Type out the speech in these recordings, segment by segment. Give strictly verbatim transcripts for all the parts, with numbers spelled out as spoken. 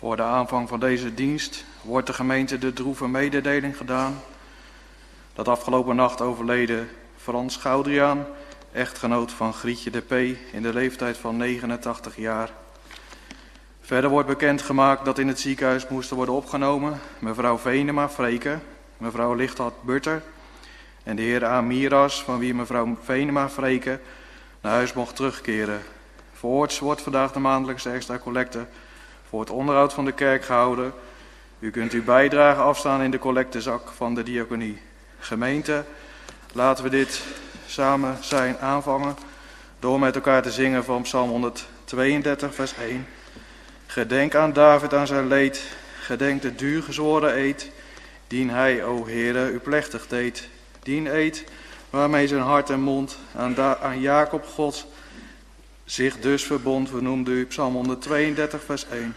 Voor de aanvang van deze dienst wordt de gemeente de droeve mededeling gedaan dat afgelopen nacht overleden Frans Goudriaan, echtgenoot van Grietje de P. in de leeftijd van negenentachtig jaar. Verder wordt bekendgemaakt dat in het ziekenhuis moesten worden opgenomen mevrouw Venema Freke, mevrouw Lichthart Butter en de heer A. Miras, van wie mevrouw Venema Freke naar huis mocht terugkeren. Voorts wordt vandaag de maandelijkse extra collecte voor het onderhoud van de kerk gehouden. U kunt uw bijdrage afstaan in de collectezak van de diaconie. Gemeente, laten we dit samen zijn aanvangen door met elkaar te zingen van Psalm honderdtweeëndertig vers één. Gedenk aan David aan zijn leed, gedenk de duur gezworen eed, dien hij, o Heere, u plechtig deed. Dien eed waarmee zijn hart en mond aan, da- aan Jacob God zich dus verbond. We noemden u Psalm honderdtweeëndertig vers één.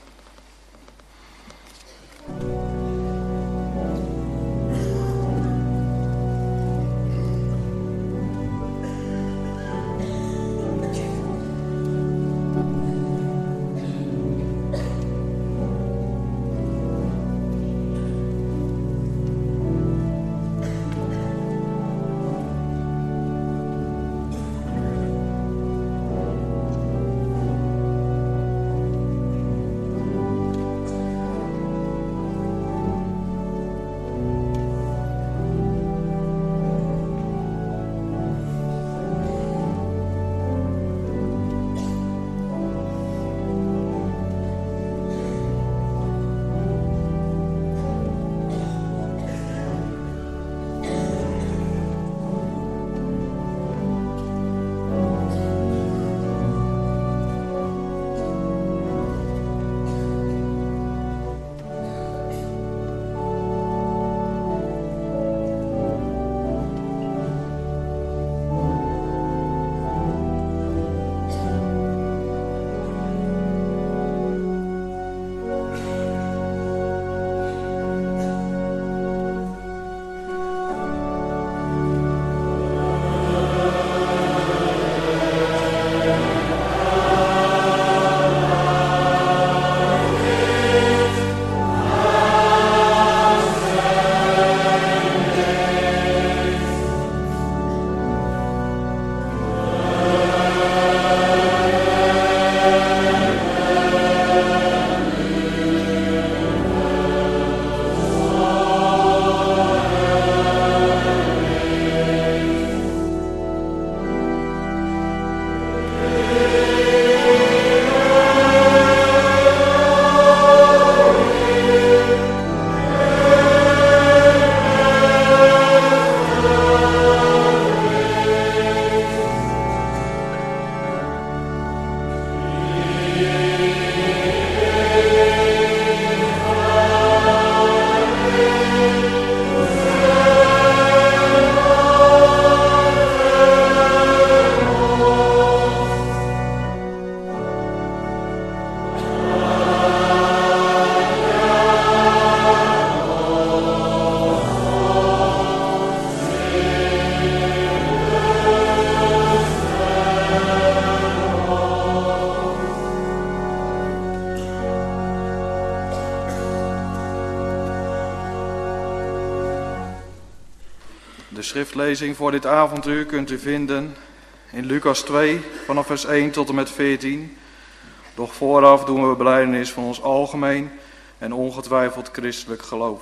De schriftlezing voor dit avonduur kunt u vinden in Lucas twee vanaf vers één tot en met veertien. Doch vooraf doen we belijdenis van ons algemeen en ongetwijfeld christelijk geloof.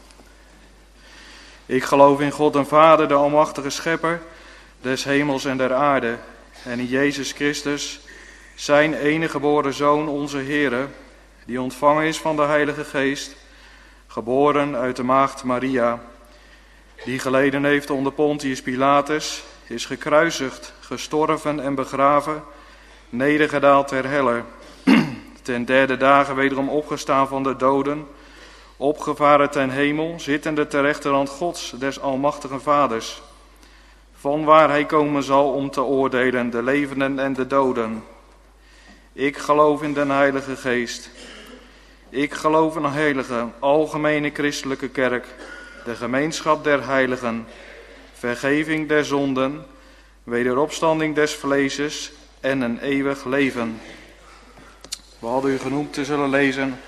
Ik geloof in God en Vader, de almachtige schepper des hemels en der aarde, en in Jezus Christus, zijn enige geboren Zoon, onze Heere, die ontvangen is van de Heilige Geest, geboren uit de maagd Maria, die geleden heeft onder Pontius Pilatus, is gekruisigd, gestorven en begraven, nedergedaald ter helle, ten derde dagen wederom opgestaan van de doden, opgevaren ten hemel, zittende ter rechterhand Gods, des almachtigen Vaders, vanwaar hij komen zal om te oordelen de levenden en de doden. Ik geloof in den Heilige Geest. Ik geloof in een heilige, algemene christelijke kerk, de gemeenschap der heiligen, vergeving der zonden, wederopstanding des vleeses en een eeuwig leven. We hadden u genoemd te zullen lezen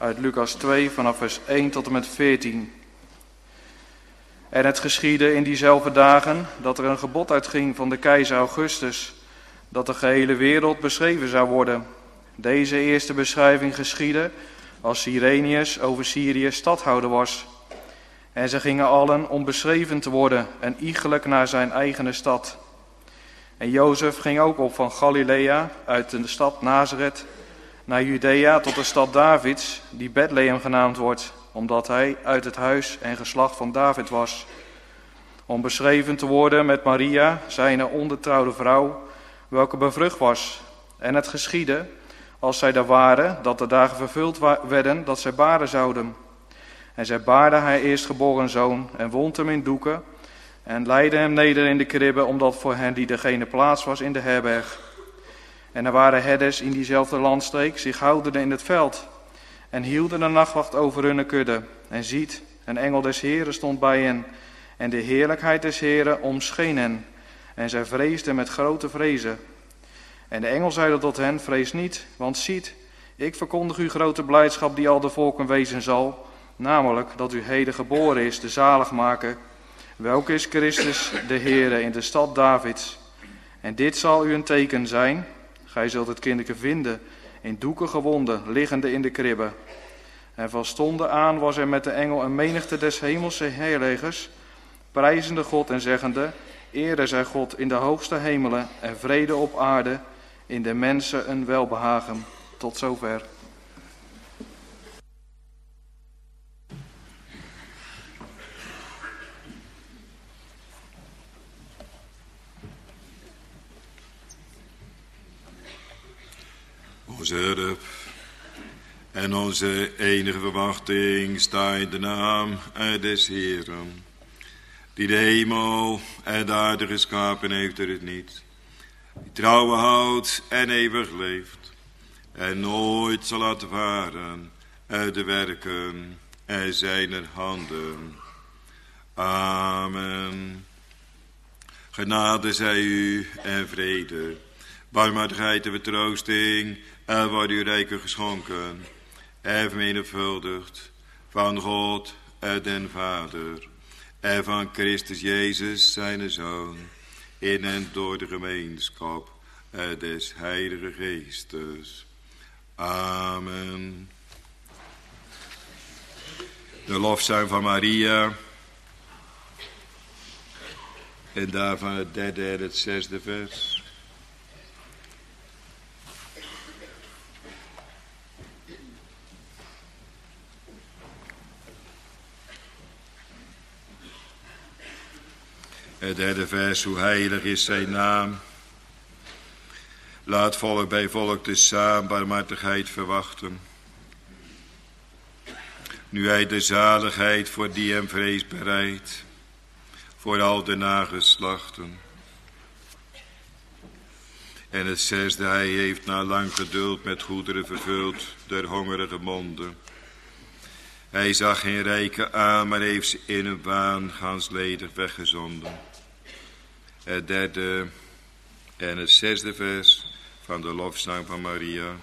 uit Lucas twee vanaf vers één tot en met veertien. En het geschiedde in diezelfde dagen dat er een gebod uitging van de keizer Augustus, dat de gehele wereld beschreven zou worden. Deze eerste beschrijving geschiedde als Cyrenius over Syrië stadhouder was. En ze gingen allen om beschreven te worden en iegelijk naar zijn eigen stad. En Jozef ging ook op van Galilea uit de stad Nazareth naar Judea tot de stad Davids, die Bethlehem genaamd wordt, omdat hij uit het huis en geslacht van David was. Om beschreven te worden met Maria, zijn ongetrouwde vrouw, welke bevrucht was. En het geschiedde, als zij daar waren, dat de dagen vervuld werden, dat zij baren zouden. En zij baarde haar eerstgeboren zoon en wond hem in doeken en leidde hem neder in de kribbe, omdat voor hen die degene plaats was in de herberg. En er waren herders in diezelfde landstreek, zich houdende in het veld en hielden de nachtwacht over hun kudde. En ziet, een engel des Heren stond bij hen en de heerlijkheid des Heren omscheen hen. En zij vreesden met grote vrezen. En de engel zeide tot hen, vrees niet, want ziet, ik verkondig u grote blijdschap die al de volken wezen zal, namelijk dat u heden geboren is, de zaligmaker, welke is Christus de Heere in de stad Davids. En dit zal u een teken zijn, gij zult het kindje vinden, in doeken gewonden, liggende in de kribbe. En van stonden aan was er met de engel een menigte des hemelse heerlegers, prijzende God en zeggende, Ere zij God in de hoogste hemelen en vrede op aarde, in de mensen een welbehagen. Tot zover. Onze hulp en onze enige verwachting staat in de naam des Heeren, die de hemel en de aarde geschapen heeft door het niet, die trouwen houdt en eeuwig leeft, en nooit zal laten varen uit de werken en zijner handen. Amen. Genade zij u en vrede, barmhartigheid en vertroosting, en wordt u rijker geschonken, en vermenigvuldigd van God en den Vader, en van Christus Jezus, zijn Zoon, in en door de gemeenschap des Heilige Geestes. Amen. De lofzang van Maria, en daarvan het derde en het zesde vers. Het derde vers, hoe heilig is zijn naam. Laat volk bij volk tezamen barmhartigheid verwachten. Nu hij de zaligheid voor die hem vrees bereidt, voor al de nageslachten. En het zesde, hij heeft na lang geduld met goederen vervuld der hongerige monden. Hij zag geen rijken aan, maar heeft ze in een waan gans ledig weggezonden. Het derde en het zesde vers van de lofzang van Maria.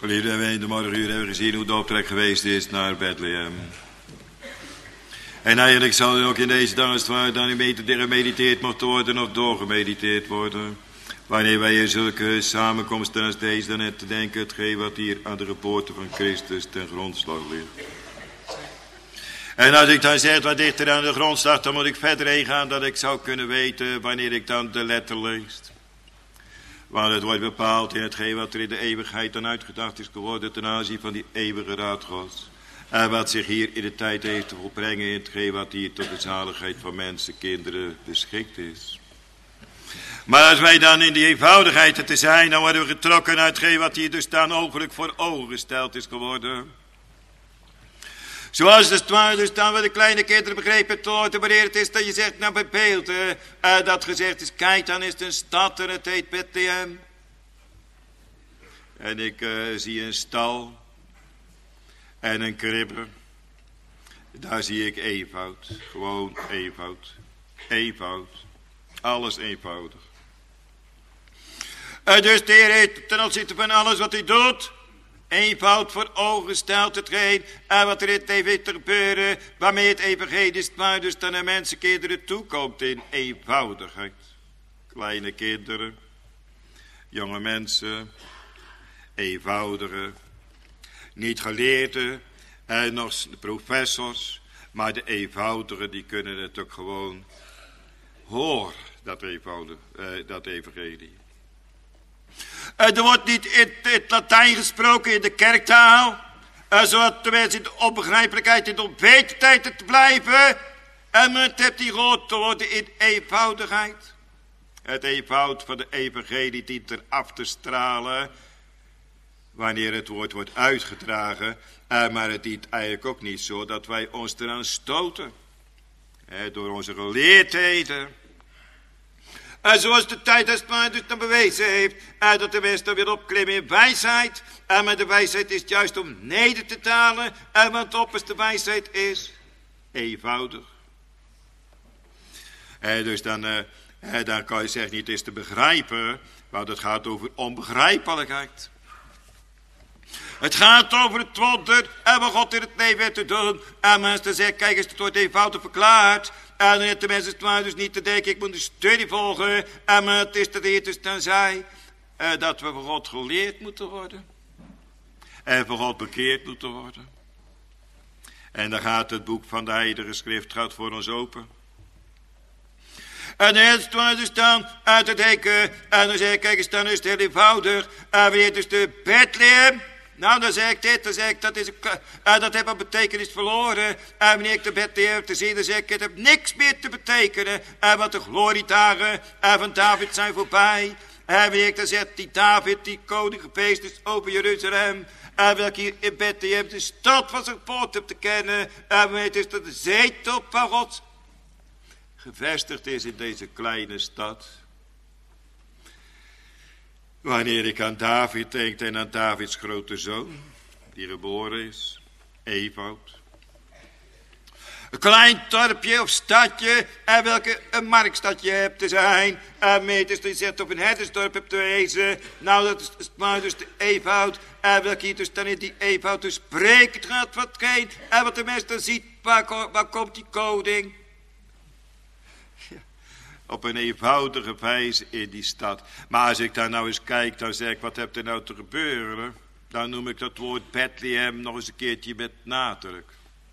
Geliefde, we in de morgenuur hebben gezien hoe de optrek geweest is naar Bethlehem. En eigenlijk zal er ook in deze dag, als het ware, dan niet gemediteerd mocht worden of doorgemediteerd worden. Wanneer wij in zulke samenkomsten als deze dan net te denken, hetgeen wat hier aan de geboorte van Christus ten grondslag ligt. En als ik dan zeg wat dichter aan de grondslag, dan moet ik verder heen gaan dat ik zou kunnen weten wanneer ik dan de letter lees. Want het wordt bepaald in hetgeen wat er in de eeuwigheid dan uitgedacht is geworden ten aanzien van die eeuwige raad Gods. En wat zich hier in de tijd heeft te volbrengen in hetgeen wat hier tot de zaligheid van mensen, kinderen beschikt is. Maar als wij dan in die eenvoudigheid er te zijn, dan worden we getrokken uit hetgeen wat hier dus dan ogenlijk voor ogen gesteld is geworden. Zoals het ware dus dan bij de kleine kinderen begrepen te worden wanneer het is dat je zegt, nou bij beeld, uh, dat gezegd is, kijk dan is het een stad en het heet Bethlehem. En ik uh, zie een stal en een kribbe. Daar zie ik eenvoud, gewoon eenvoud, eenvoud, alles eenvoudig. Uh, dus de Heer heeft ten opzichte van alles wat hij doet, eenvoud voor ogen stelt hetgeen en wat er in het leven heeft te gebeuren, waarmee het evangelie maar dus dan naar mensenkinderen toekomt in eenvoudigheid. Kleine kinderen, jonge mensen, eenvoudige, niet geleerden en nog de professors, maar de eenvoudigen die kunnen het ook gewoon horen, dat, eenvoudige, eh, dat evangelie. Er wordt niet in het Latijn gesproken in de kerktaal, zodat de mensen in de onbegrijpelijkheid, in de onwetendheid te blijven. En men hebt die gehoord te worden in eenvoudigheid. Het eenvoud van de evangelie dient er af te stralen wanneer het woord wordt uitgedragen. Maar het dient eigenlijk ook niet zo dat wij ons eraan stoten. Door onze geleerdheden. En zoals de tijd als het maar dus dan bewezen heeft, en dat de mensen dan weer opklimmen in wijsheid. En met de wijsheid is het juist om neder te dalen. En want de opperste wijsheid is eenvoudig. En dus dan, uh, dan kan je zeggen niet is te begrijpen, want het gaat over onbegrijpelijkheid. Het gaat over het wonder en wat God in het leven heeft te doen. En mensen zeggen, kijk eens, het wordt eenvoudig verklaard. En dan heeft de mensen het maar dus niet te denken, ik moet een studie volgen. En het is dat de Heer dus dan zei, uh, dat we voor God geleerd moeten worden. En voor God bekeerd moeten worden. En dan gaat het boek van de Heilige Schrift gaat voor ons open. En dan is het dus dan uit het denken. En dan zeg ik, kijk eens, dan is het heel eenvoudig. En wanneer dus de Bethlehem. Nou, dan zeg ik dit, dan zeg ik, dat, is een, uh, dat heeft een betekenis verloren. En wanneer ik de Bethlehem te zien, dan zeg ik, het heeft niks meer te betekenen. En want de gloriedagen uh, van David zijn voorbij. En wanneer ik dan zeg, die David, die koning geweest is over Jeruzalem. En welke hier in Bethlehem de stad van zijn geboorte hebt te kennen. En wanneer het is dat de zetel van God gevestigd is in deze kleine stad. Wanneer ik aan David denk en aan Davids grote zoon, die geboren is, eenvoud. Een klein dorpje of stadje, en welke een marktstadje hebt te zijn. En meters die zegt op een herdersdorp hebt te wezen. Nou, dat is maar dus de eenvoud. En welke hier dus dan in die eenvoud dus spreekt gaat wat geen. En wat de mens dan ziet, waar, waar komt die koning? Op een eenvoudige wijze in die stad. Maar als ik daar nou eens kijk, dan zeg ik, wat hebt er nou te gebeuren? Dan noem ik dat woord Bethlehem nog eens een keertje met nadruk.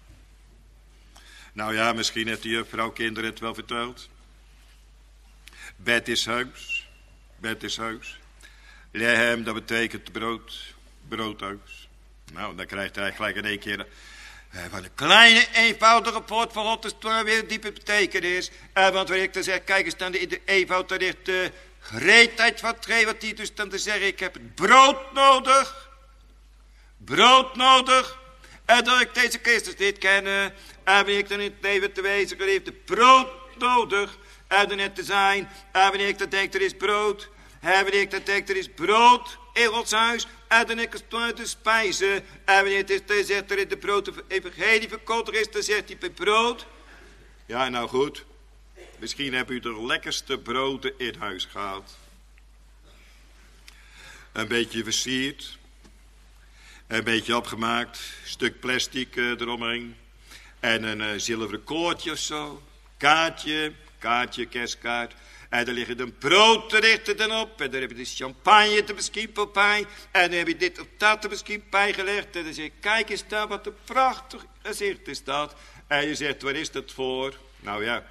Nou ja, misschien heeft de juffrouw kinderen het wel verteld. Bet is huis. Bet is huis. Lehem, dat betekent brood. Broodhuis. Nou, dan krijgt hij gelijk in één keer... Van een kleine, eenvoudige poort van God is toch weer diepe betekenis. Uh, want wanneer ik dan zeg, kijk eens dan in de eenvoud, dan ligt de gereedheid van hetgeen wat die dus dan te zeggen, ik heb het brood nodig. Brood nodig. En dat ik deze Christus niet ken. En wanneer ik dan in het leven te wezen heeft het brood nodig. En dan net te zijn. En wanneer ik dan denk, er is brood. En wanneer ik dan denk, er is brood in Gods huis. En dan ik het te spijzen. En wanneer het is, dan zegt er in de brood de evangelie verkondigd is, dan zegt hij bij brood. Ja, nou goed. Misschien hebt u de lekkerste broden in huis gehad. Een beetje versierd. Een beetje opgemaakt. Stuk plastic uh, eromheen. En een uh, zilveren koordje of zo. Kaartje, kaartje, kerstkaart. En daar liggen de broodgerichten dan op. En dan heb je de champagne te beschiepen bij. En dan heb je dit of dat te beschiepen bijgelegd. En dan zeg je, kijk eens daar wat een prachtig gezicht is dat. En je zegt, waar is dat voor? Nou ja,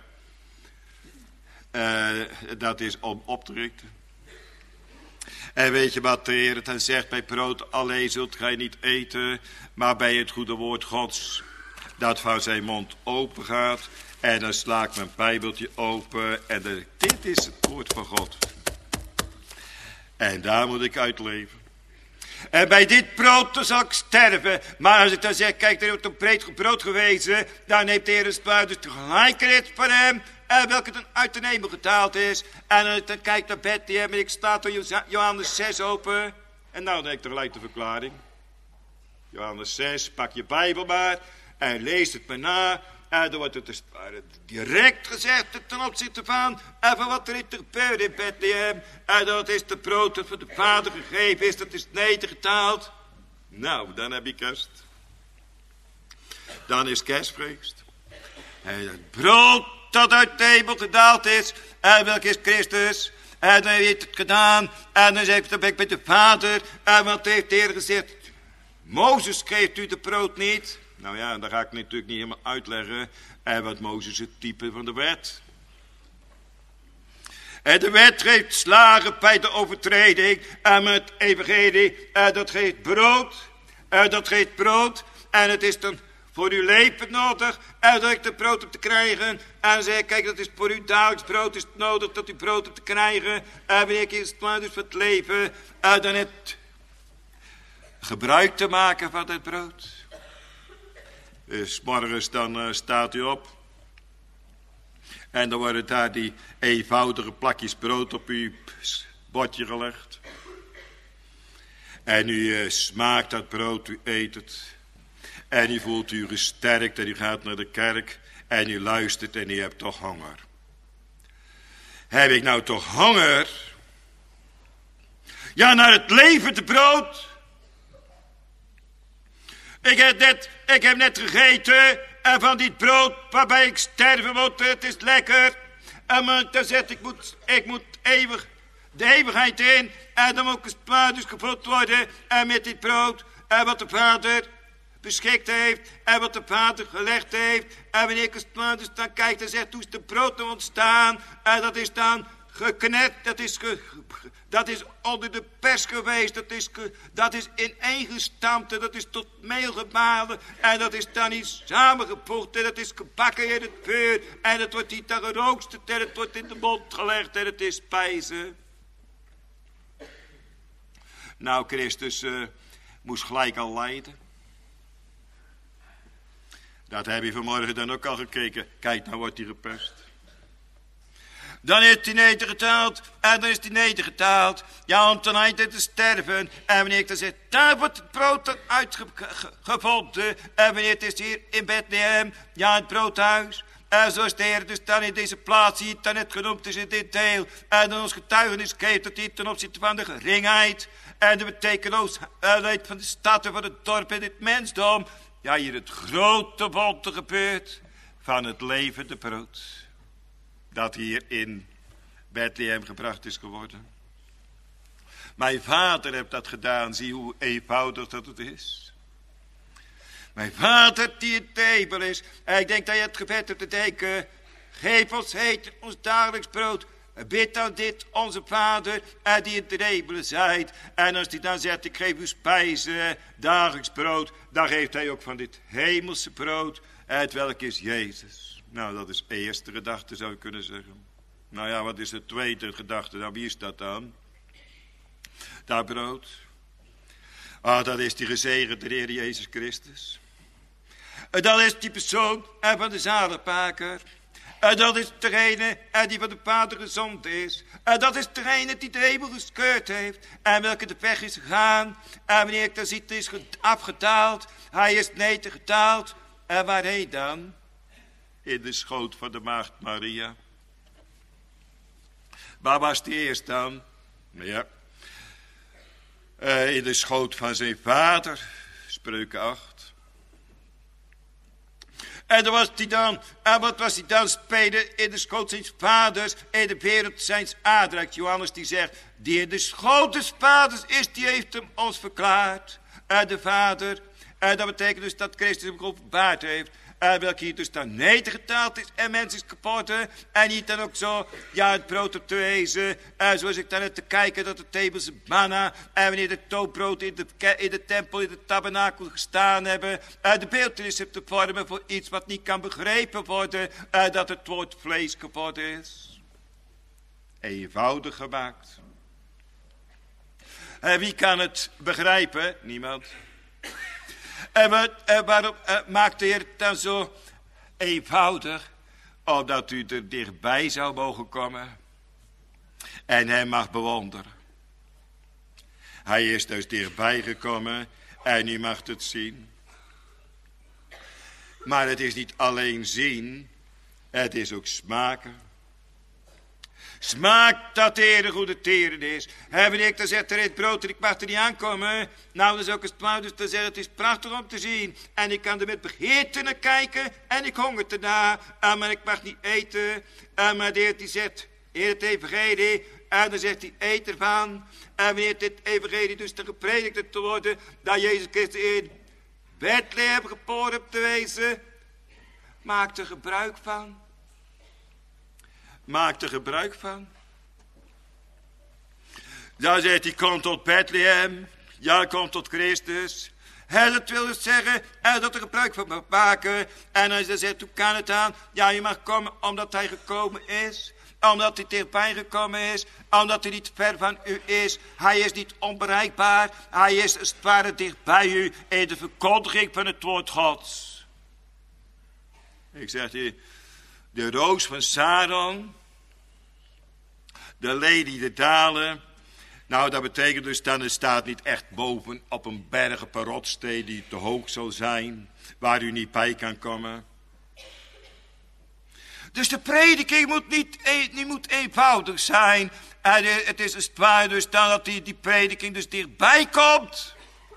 uh, dat is om op te richten. En weet je wat de Heer het dan zegt bij brood? Alleen zult gij niet eten, maar bij het goede woord Gods. Dat van zijn mond open gaat. En dan sla ik mijn bijbeltje open. En dan, dit is het woord van God. En daar moet ik uitleven. En bij dit brood dan zal ik sterven. Maar als ik dan zeg, kijk, er wordt een breed brood gewezen. Dan heeft de Heer een spuit dus tegelijkertijd van hem. En welke dan uit de hemel getaald is. En als ik dan kijk naar Bethlehem en ik sta door Johannes zes open. En nou dan heb ik tegelijk de verklaring. Johannes zes, pak je bijbel maar. En lees het maar na. En dan wordt het dus direct gezegd ten opzichte van, en van wat er is gebeurd in Bethlehem. En dat is de brood dat van de Vader gegeven is, dat is nedergetaald. Nou, dan heb je kerst. Dan is kerstfeest. En het brood dat uit de hemel gedaald is, en welk is Christus. En dan heeft het gedaan, en dan zegt hij met de Vader. En wat heeft de Heer gezegd? Mozes geeft u de brood niet. Nou ja, dat ga ik natuurlijk niet helemaal uitleggen. En wat Mozes het type van de wet. En de wet geeft slagen bij de overtreding. En het evangelie, en dat geeft brood. En dat geeft brood. En het is dan voor uw leven nodig. En dat ik de brood heb te krijgen. En zeg, kijk, dat is voor uw dagelijks brood is het nodig dat u brood hebt te krijgen. En wanneer is het maar dus voor het leven. En dan het gebruik te maken van het brood. Dus morgens dan uh, staat u op. En dan worden daar die eenvoudige plakjes brood op uw bordje gelegd. En u uh, smaakt dat brood, u eet het. En u voelt u gesterkt en u gaat naar de kerk. En u luistert en u hebt toch honger. Heb ik nou toch honger? Ja, naar het levende brood. Ik heb net, ik heb net gegeten en van dit brood waarbij ik sterven moet, het is lekker. En dan zegt ik moet, ik moet eeuwig de eeuwigheid in en dan moet ik dus gevuld worden. En met dit brood en wat de Vader beschikt heeft en wat de Vader gelegd heeft. En wanneer ik dus dan kijk en zegt, hoe is de brood nou ontstaan? En dat is dan geknet, dat is, ge, dat is onder de pers geweest, dat is, ge, dat is ineengestampt en dat is tot meel gemalen en dat is dan niet samengevoegd en dat is gebakken in het vuur en het wordt niet dan geroosterd en het wordt in de mond gelegd en het is spijzen. Nou, Christus uh, moest gelijk al lijden. Dat heb je vanmorgen dan ook al gekeken. Kijk, nou wordt hij gepest. Dan is hij nedergetaald en dan is hij nedergetaald. Ja, om ten einde te sterven. En wanneer ik dan zeg, daar wordt het brood dan uitgevonden. En wanneer het is hier in Bethlehem, ja, het broodhuis. En zoals de Heer dus dan in deze plaats hier dan net genoemd is in dit deel. En dan ons getuigenis geeft dat hij ten opzichte van de geringheid. En de betekenisheid van de stad en van het dorp en het mensdom. Ja, hier het grote wonder gebeurt van het levende brood. Dat hier in Bethlehem gebracht is geworden. Mijn vader heeft dat gedaan. Zie hoe eenvoudig dat het is. Mijn vader die in de hemel is. En ik denk dat je het gebed hebt te denken. Geef ons heden ons dagelijks brood. Bid dan dit onze vader en die in de hemelen zijt. En als hij dan zegt ik geef u spijzen, dagelijks brood. Dan geeft hij ook van dit hemelse brood. Het welk is Jezus. Nou, dat is de eerste gedachte, zou je kunnen zeggen. Nou ja, wat is de tweede gedachte? Nou, wie is dat dan? Dat brood. Ah, dat is die gezegende Heer Jezus Christus. En dat is die persoon en van de zaligmaker. En dat is degene en die van de Vader gezond is. En dat is degene die de hemel gescheurd heeft. En welke de weg is gegaan. En wanneer ik dan ziet, is afgetaald. Hij is nedergetaald. En waarheen dan? In de schoot van de maagd Maria. Waar was die eerst dan? Ja. Uh, in de schoot van zijn vader. Spreuken acht. En dan was hij dan, en wat was hij dan spelen in de schoot zijns vaders, in de wereld zijns aardrijks. Johannes die zegt, die in de schoot des vaders is, die heeft hem ons verklaard. En de vader, en dat betekent dus dat Christus hem geopenbaard heeft. En welke hier dus dan nedergetaald is en mens is kapot. En niet dan ook zo, ja, het brood op te wezen. En zoals ik dan net te kijken, dat de tebelse manna. En wanneer de toonbrood in de, in de tempel, in de tabernakel gestaan hebben. En de beeltenis heeft te vormen voor iets wat niet kan begrepen worden. En dat het woord vlees geworden is. Eenvoudig gemaakt. En wie kan het begrijpen? Niemand. En, wat, en waarom uh, maakt de Heer het dan zo eenvoudig? Omdat u er dichtbij zou mogen komen. En hem mag bewonderen. Hij is dus dichtbij gekomen. En u mag het zien. Maar het is niet alleen zien. Het is ook smaken. Smaak dat de Heer een goede teren is. Hebben ik dan zegt er het brood en ik mag er niet aankomen. Nou, dat is ook een twaalf, dus dan zegt het is prachtig om te zien. En ik kan er met begeerte naar kijken en ik honger erna. Uh, maar ik mag niet eten. Uh, maar de Heer die zegt, Heer het evangelie. En dan zegt hij, eet ervan. En wanneer dit evangelie dus te gepredikt te worden, dat Jezus Christus in Bethlehem geboren hebt te wezen. Maak er gebruik van. Maak er gebruik van. Dan zegt hij, kom tot Bethlehem. Ja, kom tot Christus. En dat wil dus zeggen, en dat er gebruik van mag maken. En hij zegt, hoe kan het dan? Ja, je mag komen omdat hij gekomen is. Omdat hij dichtbij gekomen is. Omdat hij niet ver van u is. Hij is niet onbereikbaar. Hij is als het ware dicht bij u in de verkondiging van het woord Gods. Ik zeg je, de roos van Saron, de lady de dalen. Nou, dat betekent dus dan, het staat niet echt boven op een berg, op een rotsteen die te hoog zal zijn, waar u niet bij kan komen. Dus de prediking moet niet, niet moet eenvoudig zijn. En het is een spaar dus dan dat die, die prediking dus dichtbij komt.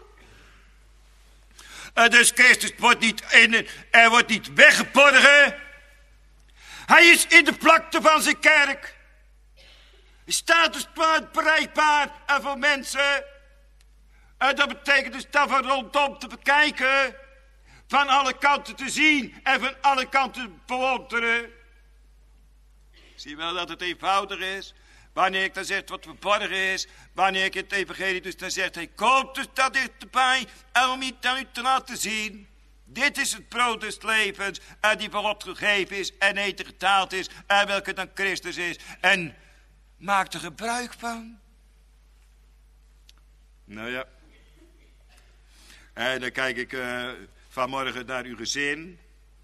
En dus Christus wordt niet, in, er wordt niet weggeborgen. Hij is in de vlakte van zijn kerk. Hij staat dus bereikbaar en voor mensen. En dat betekent dus dat van rondom te bekijken. Van alle kanten te zien en van alle kanten te bewonderen. Zie je wel dat het eenvoudig is? Wanneer ik dan zeg wat verborgen is. Wanneer ik het evangelie dus dan zegt. Hij komt dus dat dichterbij. En om iets aan u te laten zien. Dit is het brood des levens. En die voor God gegeven is. En eten getaald is. En welke dan Christus is. En maak er gebruik van. Nou ja. En dan kijk ik uh, vanmorgen naar uw gezin.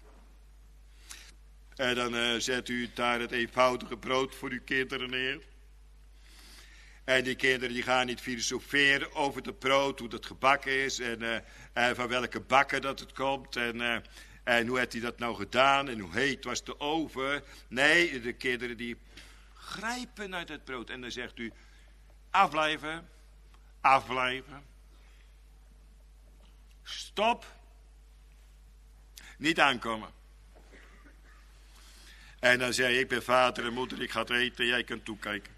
En dan uh, zet u daar het eenvoudige brood voor uw kinderen neer. En die kinderen die gaan niet filosoferen over het brood, hoe dat gebakken is. En, uh, en van welke bakken dat het komt. En, uh, en hoe heeft hij dat nou gedaan. En hoe heet was de oven. Nee, de kinderen die grijpen naar dat brood. En dan zegt u, afblijven, afblijven. Stop. Niet aankomen. En dan zei ik ben vader en moeder, ik ga het eten, jij kunt toekijken.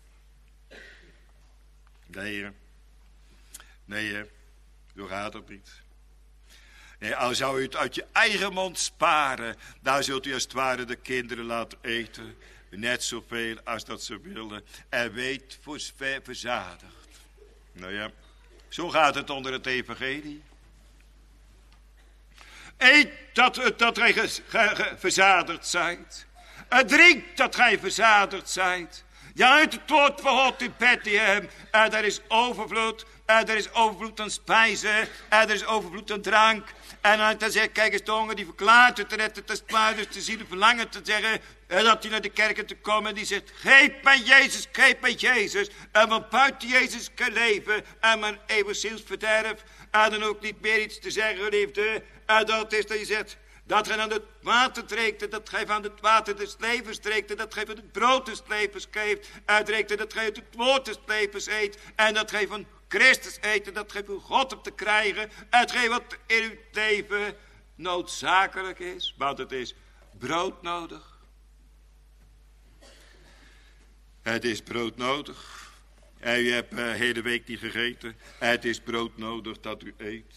Nee, heer. Nee, heer. Zo gaat het niet. Nee, al zou u het uit je eigen mond sparen, dan zult u als het ware de kinderen laten eten. Net zoveel als dat ze willen. En weet voor verzadigd. Nou ja, zo gaat het onder het evangelie. Eet dat, dat gij ge, ge, ge, verzadigd zijt. En drink dat gij verzadigd zijt. Ja, uit het woord van God in Bethlehem. En er is overvloed. En er is overvloed aan spijzen. En er is overvloed aan drank. En dan zegt, kijk eens, de honger die verklaart het. En het is klaar dus te zien, de verlangen te zeggen. En dat hij naar de kerken te komen. En die zegt, geef mij Jezus, geef mij Jezus. En van buiten Jezus kan leven. En mijn eeuwig zielsverderf. En dan ook niet meer iets te zeggen, liefde. En dat is dat je zegt, dat gij aan het water drinkt, dat gij van het water des levens drinkt, dat gij van het brood des levens geeft, en drinkt, dat gij uit het woord des levens eet, en dat gij van Christus eten, dat geeft u God op te krijgen. Hetgeen wat in uw leven noodzakelijk is. Want het is brood nodig. Het is brood nodig. En u hebt de uh, hele week niet gegeten. Het is brood nodig dat u eet.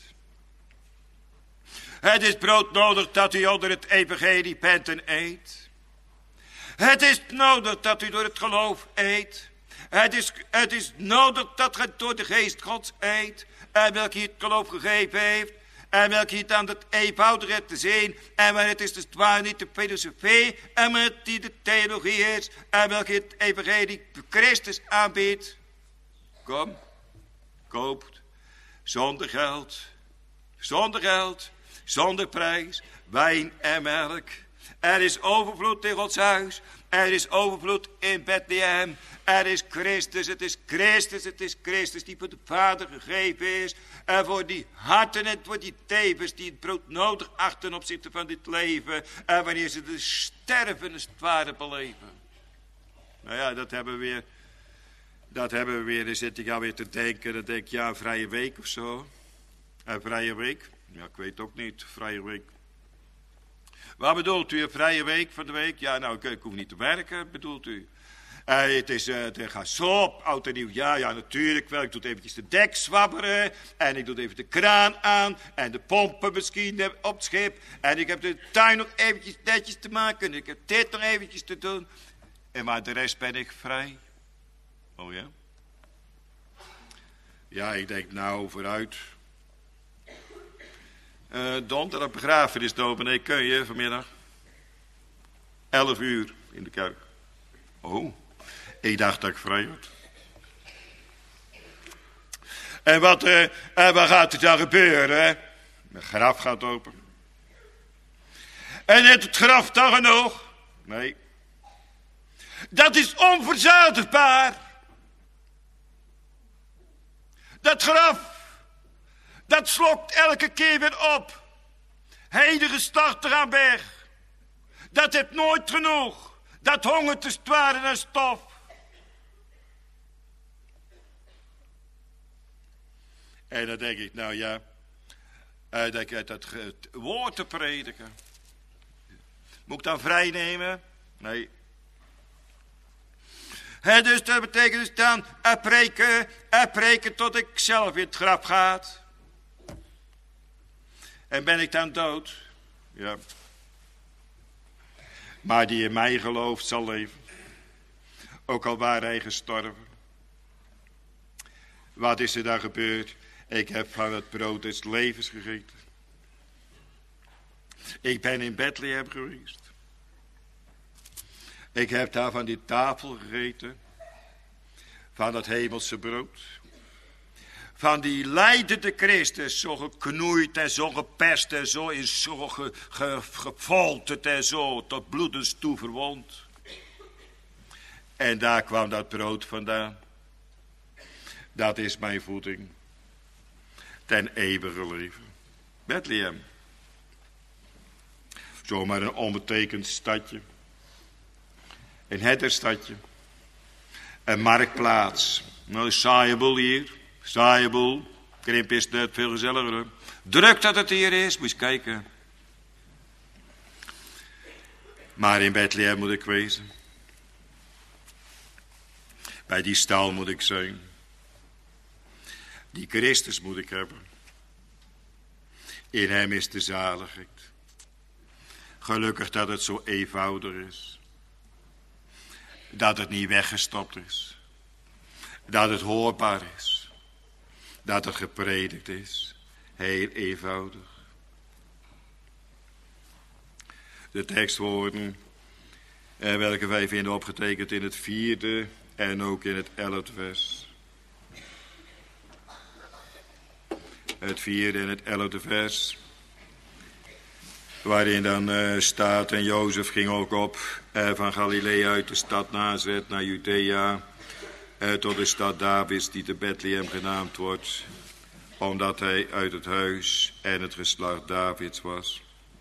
Het is brood nodig dat u onder het evangelie bent en eet. Het is nodig dat u door het geloof eet. Het is, het is nodig dat gij door de geest Gods eet. En welke het geloof gegeven heeft. En welke het aan het eenvoudige te zien. En waar het is dus waar niet de filosofie. En waar het niet de theologie is. En welke het evangelie Christus aanbiedt. Kom, koopt. Zonder geld. Zonder geld. Zonder prijs. Wijn en melk. Er is overvloed in Gods huis. Er is overvloed in Bethlehem. Er is Christus, het is Christus, het is Christus die voor de Vader gegeven is. En voor die harten en voor die tevens die het brood nodig achten op opzichte van dit leven. En wanneer ze de sterven als het ware beleven. Nou ja, dat hebben we weer. Dat hebben we weer. Dan zit ik alweer te denken. Dan denk ik, ja, een vrije week of zo. Een vrije week? Ja, ik weet ook niet. Vrije week. Wat bedoelt u, een vrije week van de week? Ja, nou, ik, ik hoef niet te werken, bedoelt u? Uh, het is, uh, het gaat zo op, oud en nieuw. Ja, ja, natuurlijk wel. Ik doe eventjes de dek zwabberen. En ik doe even de kraan aan. En de pompen misschien op het schip. En ik heb de tuin nog eventjes netjes te maken. En ik heb dit nog eventjes te doen. En maar de rest ben ik vrij. Oh ja? Ja, ik denk nou vooruit. Uh, donderdag begrafenis dominee, kun je vanmiddag? Elf uur in de kerk. Oh, ik dacht dat ik vrij had. En wat, uh, en wat gaat er dan gebeuren? Het graf gaat open. En heeft het graf dan genoeg? Nee. Dat is onverzadigbaar. Dat graf. Dat slokt elke keer weer op. Heilige start eraan weg. Dat heeft nooit genoeg. Dat hongert te stwaren naar stof. En dan denk ik, nou ja, uh, dat ik dat woord te prediken. Moet ik dan vrij nemen? Nee. He, dus dat betekent dus dan, uh, preken, uh, preken tot ik zelf in het graf ga. En ben ik dan dood? Ja. Maar die in mij gelooft zal leven. Ook al waar hij gestorven. Wat is er dan gebeurd? Ik heb van het brood des levens gegeten. Ik ben in Bethlehem geweest. Ik heb daar van die tafel gegeten. Van het hemelse brood. Van die lijdende Christus, zo geknoeid en zo gepest en zo in zo ge, ge, gefolterd en zo tot bloedens toe verwond. En daar kwam dat brood vandaan. Dat is mijn voeding. Ten eeuwige leven. Bethlehem. Zomaar een onbetekend stadje. Een herderstadje. Een marktplaats. Nou, een saaie boel hier. Saaie boel. Krimp is net veel gezelliger. Druk dat het hier is. Moet je kijken. Maar in Bethlehem moet ik wezen. Bij die stal moet ik zijn. Die Christus moet ik hebben. In hem is de zaligheid. Gelukkig dat het zo eenvoudig is. Dat het niet weggestopt is. Dat het hoorbaar is. Dat het gepredikt is. Heel eenvoudig. De tekstwoorden, eh, welke wij vinden opgetekend in het vierde en ook in het elfde vers. Het vierde en het elfde vers. Waarin dan uh, staat, en Jozef ging ook op uh, van Galilea uit de stad Nazareth naar Judea. Uh, tot de stad Davids die te Bethlehem genaamd wordt. Omdat hij uit het huis en het geslacht Davids was.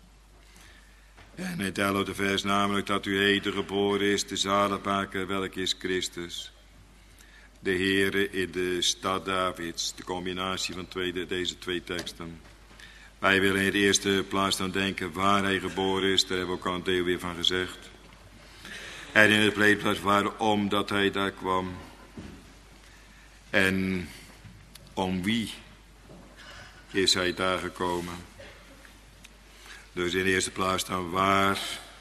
En in het elfde vers namelijk dat u heden geboren is, de zaligmaker, welk is Christus. de Heere in de stad Davids. De combinatie van twee, deze twee teksten. Wij willen in de eerste plaats dan denken waar hij geboren is. Daar hebben we ook al een deel weer van gezegd. En in het tweede plaats waarom dat hij daar kwam. En om wie is hij daar gekomen. Dus in de eerste plaats dan waar,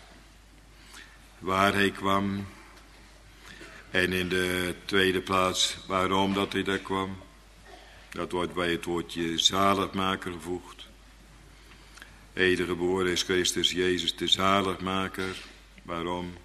waar hij kwam. En in de tweede plaats waarom dat hij daar kwam. Dat wordt bij het woordje zaligmaker gevoegd. Ede geboren is Christus Jezus de zaligmaker. Waarom?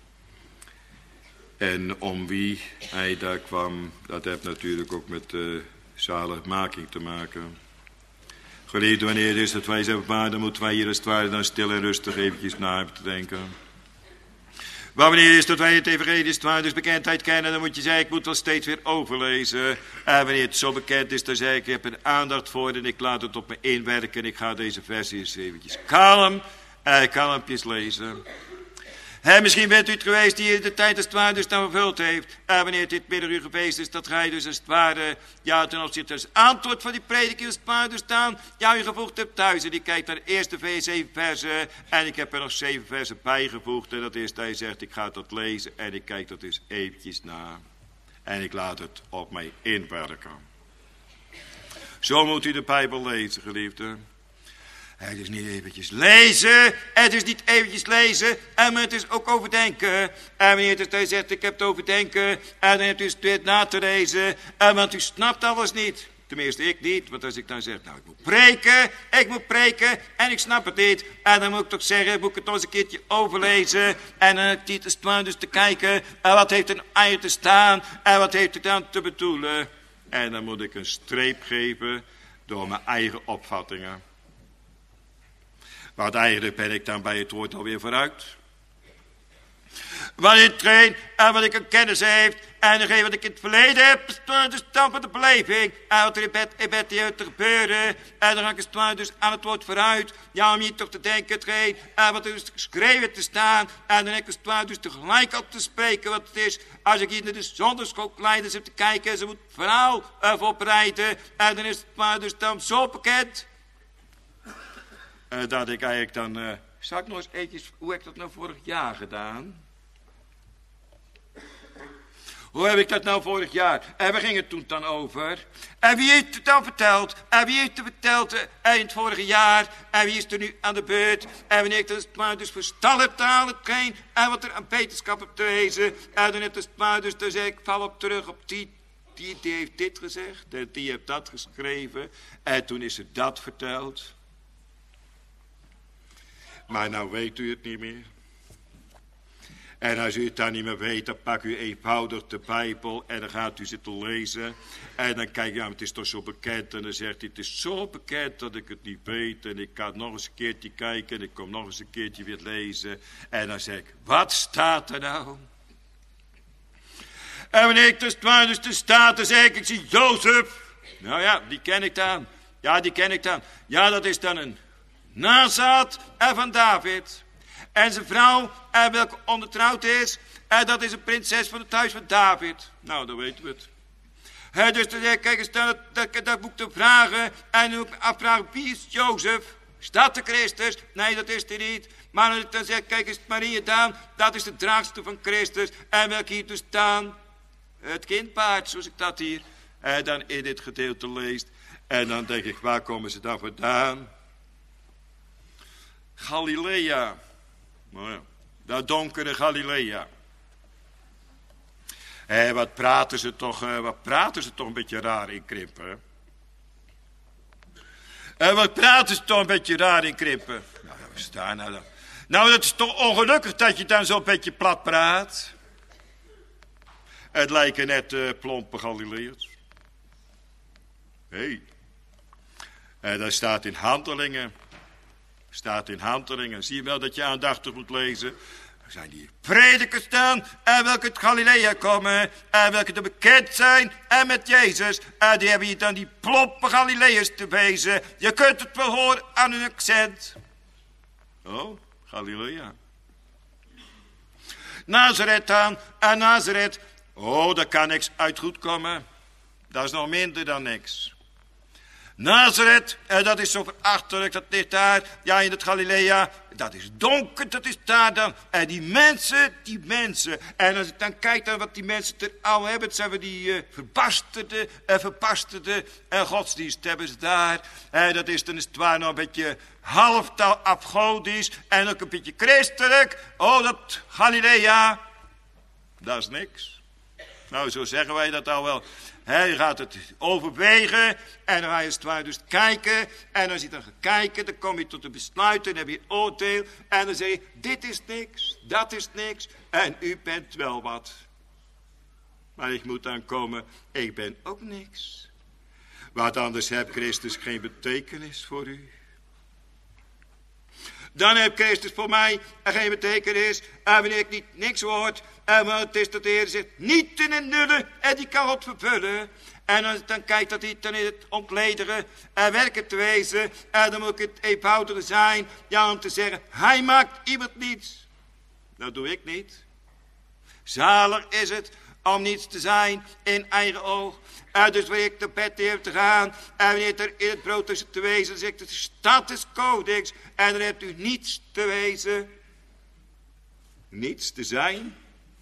En om wie hij daar kwam, dat heeft natuurlijk ook met de zaligmaking te maken. Geliefd, wanneer het is dat wij zeggen, maar dan moeten wij hier als het ware dan stil en rustig eventjes na hebben te denken. Maar wanneer is dat wij het evangelie als het ware dus bekendheid kennen, dan moet je zeggen, ik moet wel steeds weer overlezen. En wanneer het zo bekend is, dan zeg ik, ik heb er aandacht voor en ik laat het op me inwerken. Ik ga deze versie eens eventjes kalm en kalmpjes lezen. En misschien bent u het geweest die de tijd als het ware dus dan vervuld heeft. En wanneer dit midden u geweest is, dat gij dus als het ware, ja, ten opzichte als antwoord van die prediking als het ware dus staan, ja, u gevoegd hebt thuis. En die kijkt naar de eerste zeven versen. En ik heb er nog zeven versen bijgevoegd. En dat is dat hij zegt, ik ga dat lezen en ik kijk dat eens eventjes na. En ik laat het op mij inwerken. Zo moet u de Bijbel lezen, geliefde. Het is niet eventjes lezen, het is niet eventjes lezen, en het is ook overdenken. En wanneer het hij zegt, ik heb het overdenken, en dan hebt u het weer na te lezen, en want u snapt alles niet. Tenminste, ik niet, want als ik dan zeg, nou ik moet preken, ik moet preken, en ik snap het niet. En dan moet ik toch zeggen, moet ik het nog eens een keertje overlezen, en dan heb ik het dus te kijken, en wat heeft er eigenlijk te staan, en wat heeft het dan te bedoelen. En dan moet ik een streep geven door mijn eigen opvattingen. Want eigenlijk ben ik dan bij het woord alweer vooruit. Wat ik train en wat ik een kennis heeft. En degene wat ik in het verleden heb. De stand van de beleving. En wat er in bed, in bed te gebeuren. En dan ga ik het dus aan het woord vooruit. Ja, om je toch te denken hetgeen. En wat er is geschreven te staan. En dan heb ik het dus tegelijk op te spreken wat het is. Als ik hier naar de zondagschoolleiders heb te kijken. En ze moet het verhaal uh, voorbereiden. En dan is het maar dus dan zo bekend. Uh, dat ik eigenlijk dan... Uh, zal ik nog eens eventjes... Hoe heb ik dat nou vorig jaar gedaan? Hoe heb ik dat nou vorig jaar? En waar ging het toen dan over? En wie heeft het dan verteld? En wie heeft het verteld uh, in het vorige jaar? En wie is er nu aan de beurt? En wanneer ik het maar dus verstallen taal hetgeen... En wat er aan wetenschap op te lezen... En dan heb het maar dus... Dan zeg ik, val op terug op die... Die, die heeft dit gezegd. En die heeft dat geschreven. En toen is er dat verteld... Maar nou weet u het niet meer. En als u het dan niet meer weet, dan pak u eenvoudig de Bijbel en dan gaat u zitten lezen. En dan kijk je, ja, het is toch zo bekend. En dan zegt hij, het is zo bekend dat ik het niet weet. En ik ga nog eens een keertje kijken en ik kom nog eens een keertje weer lezen. En dan zeg ik, wat staat er nou? En wanneer ik dus, dus er staat, dan zeg ik, ik zie Jozef. Nou ja, die ken ik dan. Ja, die ken ik dan. Ja, dat is dan een... nazaat en van David. En zijn vrouw, en welke ondertrouwd is, en dat is een prinses van het huis van David. Nou, dan weten we het. He, dus dan zeg ik, kijk eens, dat, dat, dat moet ik te vragen. En dan moet ik afvragen, wie is Jozef? Staat de Christus? Nee, dat is hij niet. Maar dan, dan zeg ik, kijk eens, Maria dan, dat is de draagster van Christus. En welke hier dus staan? Het kindpaard, zoals ik dat hier. En dan in dit gedeelte leest. En dan denk ik, waar komen ze dan vandaan? Galilea. Nou ja, dat donkere Galilea. Hé, wat praten ze toch, uh, wat praten ze toch een beetje raar in Krimpen. En wat praten ze toch een beetje raar in Krimpen. Nou, we staan nou dan. Nou, dat is toch ongelukkig dat je dan zo'n beetje plat praat. Het lijken net uh, plompe Galileërs. Hé. Hey. En dat staat in Handelingen. Staat in Handelingen. Zie je wel dat je aandachtig moet lezen. Er zijn die predikers dan. En welke uit Galilea komen. En welke er bekend zijn. En met Jezus. En die hebben hier dan die plompe Galileërs te wezen. Je kunt het wel horen aan hun accent. Oh, Galilea. Nazareth dan. En Nazareth. Oh, daar kan niks uit goed komen. Dat is nog minder dan niks. Nazareth, eh, dat is zo verachtelijk, dat ligt daar, ja, in het Galilea. Dat is donker, dat is daar dan. En die mensen, die mensen. En als ik dan kijk naar wat die mensen ter oude hebben, het zijn we die uh, verbasterde, uh, verpasterde uh, godsdienst hebben ze daar. En dat is dan is het waar nog een beetje halftaal afgodisch en ook een beetje christelijk. Oh, dat Galilea, dat is niks. Nou, zo zeggen wij dat al wel. Hij gaat het overwegen en dan ga je het waar dus kijken. En als je dan gaat kijken, dan kom je tot een besluit en dan heb je een oordeel. En dan zeg je, dit is niks, dat is niks en u bent wel wat. Maar ik moet dan komen, ik ben ook niks. Want anders heeft Christus geen betekenis voor u. Dan heeft Christus voor mij geen betekenis. En wanneer ik niet niks word. En wat het is dat de Heer zegt. Niet in een nulle. En die kan God vervullen. En als ik dan kijk dat hij dan in het ontlederen. En werken te wezen. En dan moet ik het eenvoudige zijn. Ja, om te zeggen. Hij maakt iemand niets. Dat doe ik niet. Zalig is het om niets te zijn in eigen oog. En dus wanneer ik naar bed heb te gaan. En wanneer er in het brood is te wezen. Dan zeg ik, de stad is kodings. En dan hebt u niets te wezen. Niets te zijn.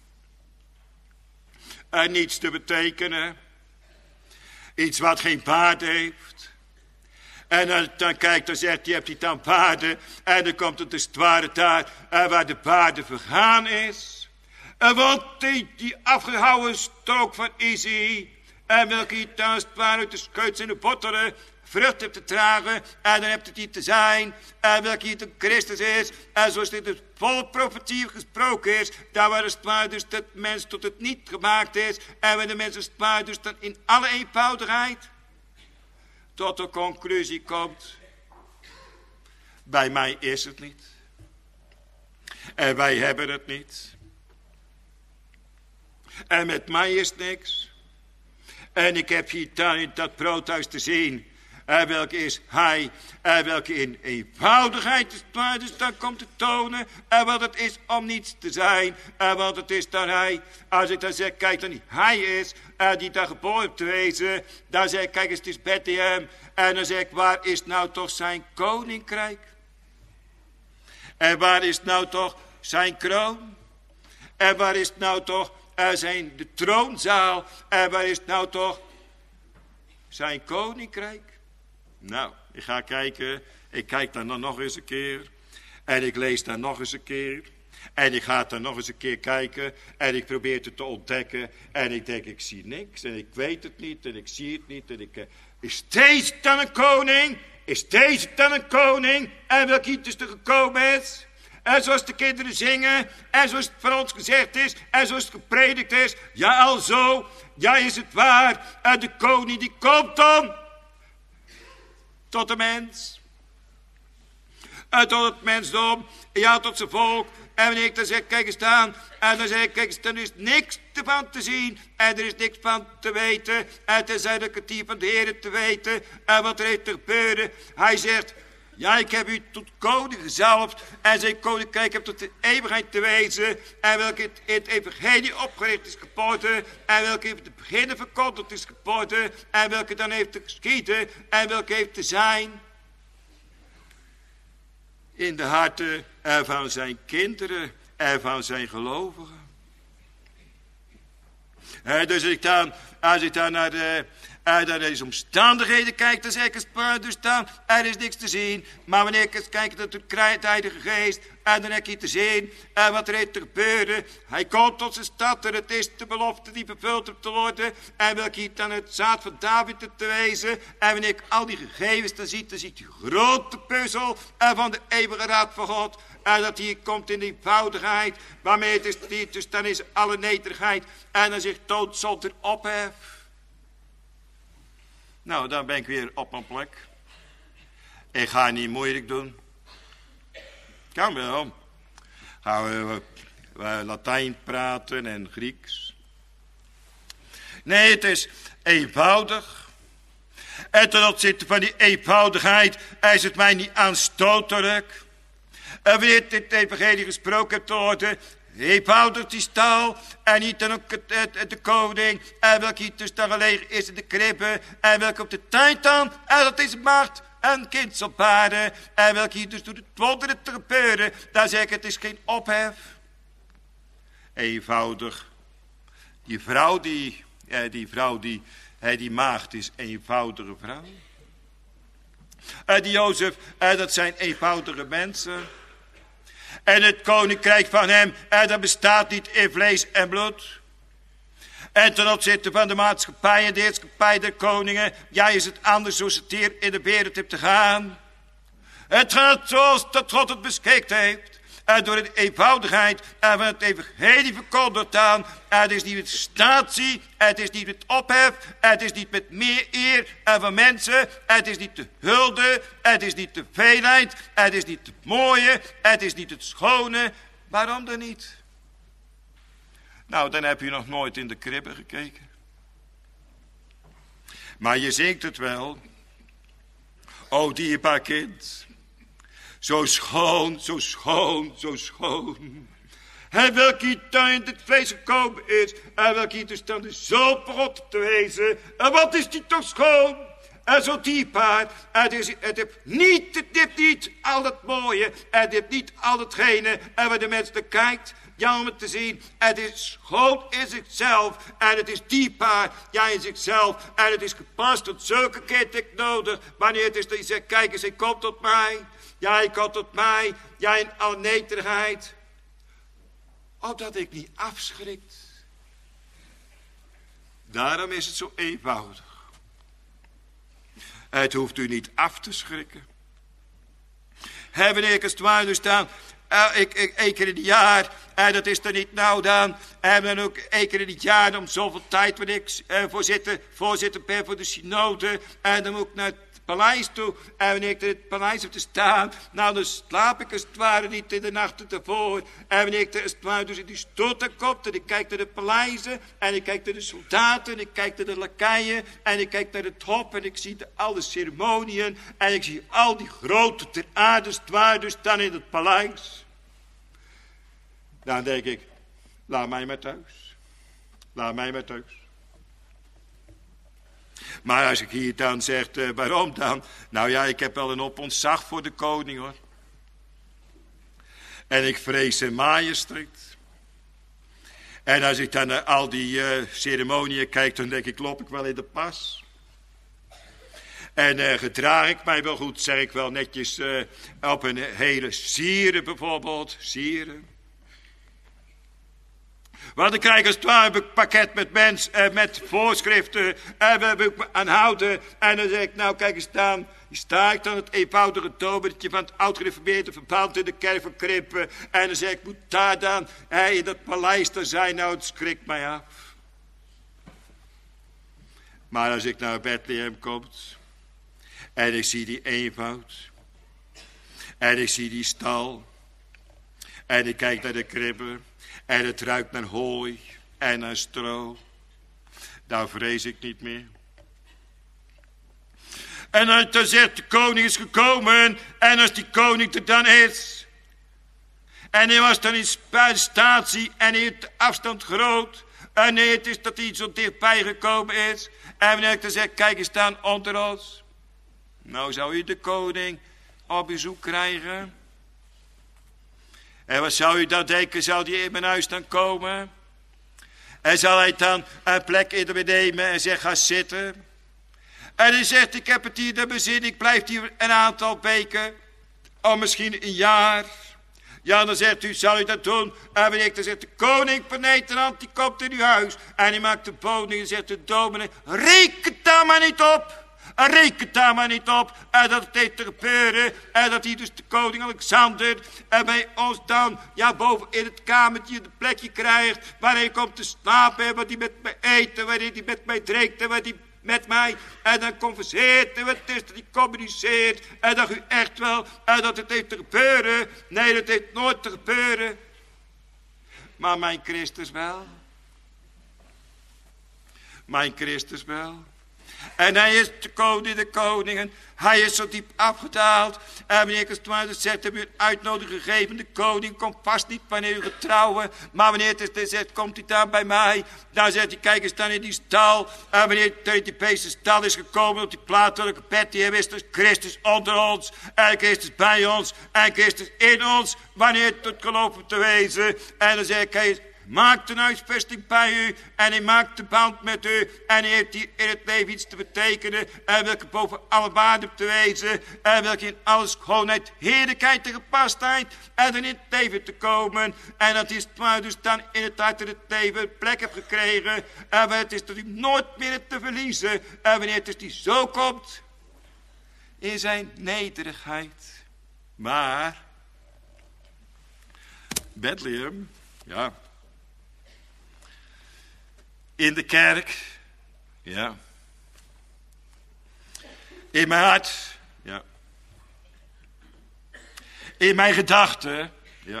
En niets te betekenen. Iets wat geen waarde heeft. En dan, dan kijkt, dan zegt hij, hebt hij dan waarde. En dan komt het dus het ware daar. En waar de waarde vergaan is. En want die, die afgehouwen strook van Izzy. En welke je thuis waar uit de scheuts in de bottelen vrucht hebt te dragen. En dan hebt het hier te zijn. En welke hier de Christus is. En zoals dit dus vol profetie gesproken is. Daar waar het waar dus dat mens tot het niet gemaakt is. En waar de mens het waar dus dan in alle eenvoudigheid. Tot de conclusie komt. Bij mij is het niet. En wij hebben het niet. En met mij is niks. En ik heb hier daar in dat broodhuis te zien. En welke is hij. En welke in eenvoudigheid is waar. Dus dan komt te tonen. En wat het is om niets te zijn. En wat het is dan hij. Als ik dan zeg, kijk dan niet. Hij is. En die daar geboren te wezen. Dan zeg ik, kijk eens, het is Bethlehem. En dan zeg ik, waar is nou toch zijn koninkrijk? En waar is nou toch zijn kroon? En waar is nou toch er zijn de troonzaal. En waar is nou toch zijn koninkrijk? Nou, ik ga kijken. Ik kijk daar dan nog eens een keer. En ik lees daar nog eens een keer. En ik ga daar nog eens een keer kijken. En ik probeer het te ontdekken. En ik denk, ik zie niks. En ik weet het niet. En ik zie het niet. En ik, uh, is deze dan een koning? Is deze dan een koning? En welke hier dus er gekomen is? En zoals de kinderen zingen. En zoals het voor ons gezegd is. En zoals het gepredikt is. Ja, alzo. Ja, is het waar. En de koning die komt dan. Tot de mens. En tot het mensdom. Ja, tot zijn volk. En wanneer ik dan zeg, kijk eens aan. En dan zeg ik, kijk eens, dan is niks van te zien. En er is niks van te weten. En tenzij dat ik het hier van de Heer te weten. En wat er heeft te gebeuren. Hij zegt. Ja, ik heb u tot koning gezalfd. En zijn koninkrijk heb tot de eeuwigheid te wezen. En welke het, het evangelie opgericht is geboden. En welke het begin verkondigd is geboden. En welke dan heeft te geschieden. En welke heeft te zijn. In de harten van zijn kinderen. En van zijn gelovigen. En dus als ik dan, als ik dan naar de... En dan deze omstandigheden kijkt, dan zeg ik het dus dan, er is niks te zien. Maar wanneer ik eens kijk naar de Heilige Geest, en dan heb ik hier te zien, en wat er heeft te gebeuren. Hij komt tot zijn stad, en het is de belofte die vervuld heeft te worden. En wil ik hier dan het zaad van David te wezen. En wanneer ik al die gegevens dan zie, dan ziet u grote puzzel en van de eeuwige raad van God. En dat hier komt in de eenvoudigheid, waarmee het is niet, dus dan is alle nederigheid. En dan zegt dood zonder ophef. Nou, dan ben ik weer op mijn plek. Ik ga niet moeilijk doen. Kan wel. Gaan we uh, Latijn praten en Grieks. Nee, het is eenvoudig. En ten opzichte van die eenvoudigheid is het mij niet aanstotelijk. En wanneer dit evangelie gesproken hebt te worden, eenvoudig die stal en niet dan ook het, het, de koning en welke hier dus dan gelegen is in de kribbe en welke op de tijd dan en dat is maagd een kind zal baren en welke hier dus doet het wonderen te gebeuren, dan zeg ik het is geen ophef. Eenvoudig. Die vrouw die, eh, die vrouw die, eh, die maagd is eenvoudige vrouw. En die Jozef, eh, dat zijn eenvoudige mensen. En het koninkrijk van hem, eh, dat bestaat niet in vlees en bloed. En ten opzichte van de maatschappij en de heerschappij der koningen, ja, is het anders zoals het hier in de wereld hebt te gaan. Het gaat zoals dat God het beschikt heeft. En door de eenvoudigheid van het evangelie verkondigd aan. Het is niet met statie, het is niet met ophef, het is niet met meer eer van mensen. Het is niet de hulde, het is niet de veelheid, het is niet het mooie, het is niet het schone. Waarom dan niet? Nou, dan heb je nog nooit in de kribbe gekeken. Maar je zingt het wel. O dierbaar kind. Zo schoon, zo schoon, zo schoon. En welk hier dan in dit vlees gekomen is. En welk hier dus dan is zo verrot te wezen. En wat is die toch schoon. En zo dierbaar. Het, is, het heeft niet, het heeft niet al het mooie. Het heeft niet al hetgene. En waar de mens naar kijkt. Ja, om het te zien. Het is schoon in zichzelf. En het is dierbaar. Ja, in zichzelf. En het is gepast tot zulke kind ik nodig. Wanneer het is dat je zegt, kijk eens, hij komt tot mij. Ja, hij komt tot mij. Ja, in alle nederigheid. Opdat ik niet afschrikt. Daarom is het zo eenvoudig. Het hoeft u niet af te schrikken. Hebben ik als het ware staan. Uh, ik, ik, één keer in het jaar. En uh, dat is er niet nou dan. En dan ook één keer in het jaar. Om zoveel tijd wanneer ik uh, voorzitter, voorzitter ben voor de synode. En dan moet ik naar het paleis toe. En wanneer ik in het paleis heb te staan. Nou, dan slaap ik als het ware niet in de nachten ervoor. En wanneer ik als het ware dus in die stoet komt. En ik kijk naar de paleizen. En ik kijk naar de soldaten. En ik kijk naar de lakeien. En ik kijk naar het hof. En ik zie de, alle ceremoniën. En ik zie al die grote ter aarde als het ware dus staan in het paleis. Dan denk ik, laat mij maar thuis. Laat mij maar thuis. Maar als ik hier dan zeg, uh, waarom dan? Nou ja, ik heb wel een op ontzag voor de koning hoor. En ik vrees zijn majesteit. En als ik dan naar al die uh, ceremoniën kijk, dan denk ik, loop ik wel in de pas. En uh, gedraag ik mij wel goed, zeg ik wel netjes uh, op een hele sieren bijvoorbeeld. Sieren. Want dan krijg ik als het ware een pakket met mens, eh, met voorschriften. En we moeten me aan houden. En dan zeg ik, nou kijk eens dan. Hier sta ik dan het eenvoudige dobertje van het oud-gereformeerde verband in de kerk van Krippen. En dan zeg ik, moet daar dan eh, in dat paleis te zijn. Nou, het schrikt mij af. Maar als ik naar Bethlehem kom. En ik zie die eenvoud. En ik zie die stal. En ik kijk naar de kribben. En het ruikt naar hooi en naar stro. Daar vrees ik niet meer. En als dan zegt de koning is gekomen. En als die koning er dan is. En hij was dan in statie. En hij heeft de afstand groot. En nee, het is dat hij zo dichtbij gekomen is. En wanneer ik dan zeg, kijk eens dan onder ons. Nou zou u de koning op bezoek krijgen. En wat zou u dan denken, zou die in mijn huis dan komen? En zal hij dan een plek in me nemen en zegt, ga zitten. En hij zegt, ik heb het hier naar mijn zin, ik blijf hier een aantal weken. Of misschien een jaar. Ja, dan zegt u, zal u dat doen? En wanneer ik dan zegt, de koning van Nederland, die komt in uw huis. En hij maakt de bodem en zegt de dominee, reken daar maar niet op. En reken daar maar niet op. En dat het heeft te gebeuren. En dat hij dus de koning Alexander. En bij ons dan. Ja, boven in het kamertje de plekje krijgt. Waar hij komt te slapen. En waar hij met mij eet. En waar hij met mij drinkt. En waar hij met mij. En dan converseert. En wat is dat hij communiceert. En dat u echt wel. En dat het heeft te gebeuren. Nee, dat heeft nooit te gebeuren. Maar mijn Christus wel. Mijn Christus wel. En hij is de koning de koningen. Hij is zo diep afgedaald. En wanneer ik als het ware zegt, heb u een uitnodiging gegeven. De koning komt vast niet wanneer u gaat trouwen. Maar wanneer het is, zegt, komt hij daar bij mij. Dan zegt hij, kijk eens dan in die stal. En wanneer het uit die beeste stal is gekomen, op die plaat welke pet die hebben, is dus Christus onder ons. En Christus bij ons. En Christus in ons. Wanneer het tot geloven te wezen. En dan zegt hij, maakt een huisvesting bij u. En hij maakt de band met u. En hij heeft hier in het leven iets te betekenen. En welke boven alle waarde te wezen. En welke in alle schoonheid, heerlijkheid en gepastheid. En dan in het leven te komen. En dat is maar dus dan in het hart en het leven een plek heb gekregen. En het is dat u nooit meer te verliezen. En wanneer het is die zo komt. In zijn nederigheid. Maar. Bethlehem. Ja. In de kerk, ja. In mijn hart, ja. In mijn gedachten, ja.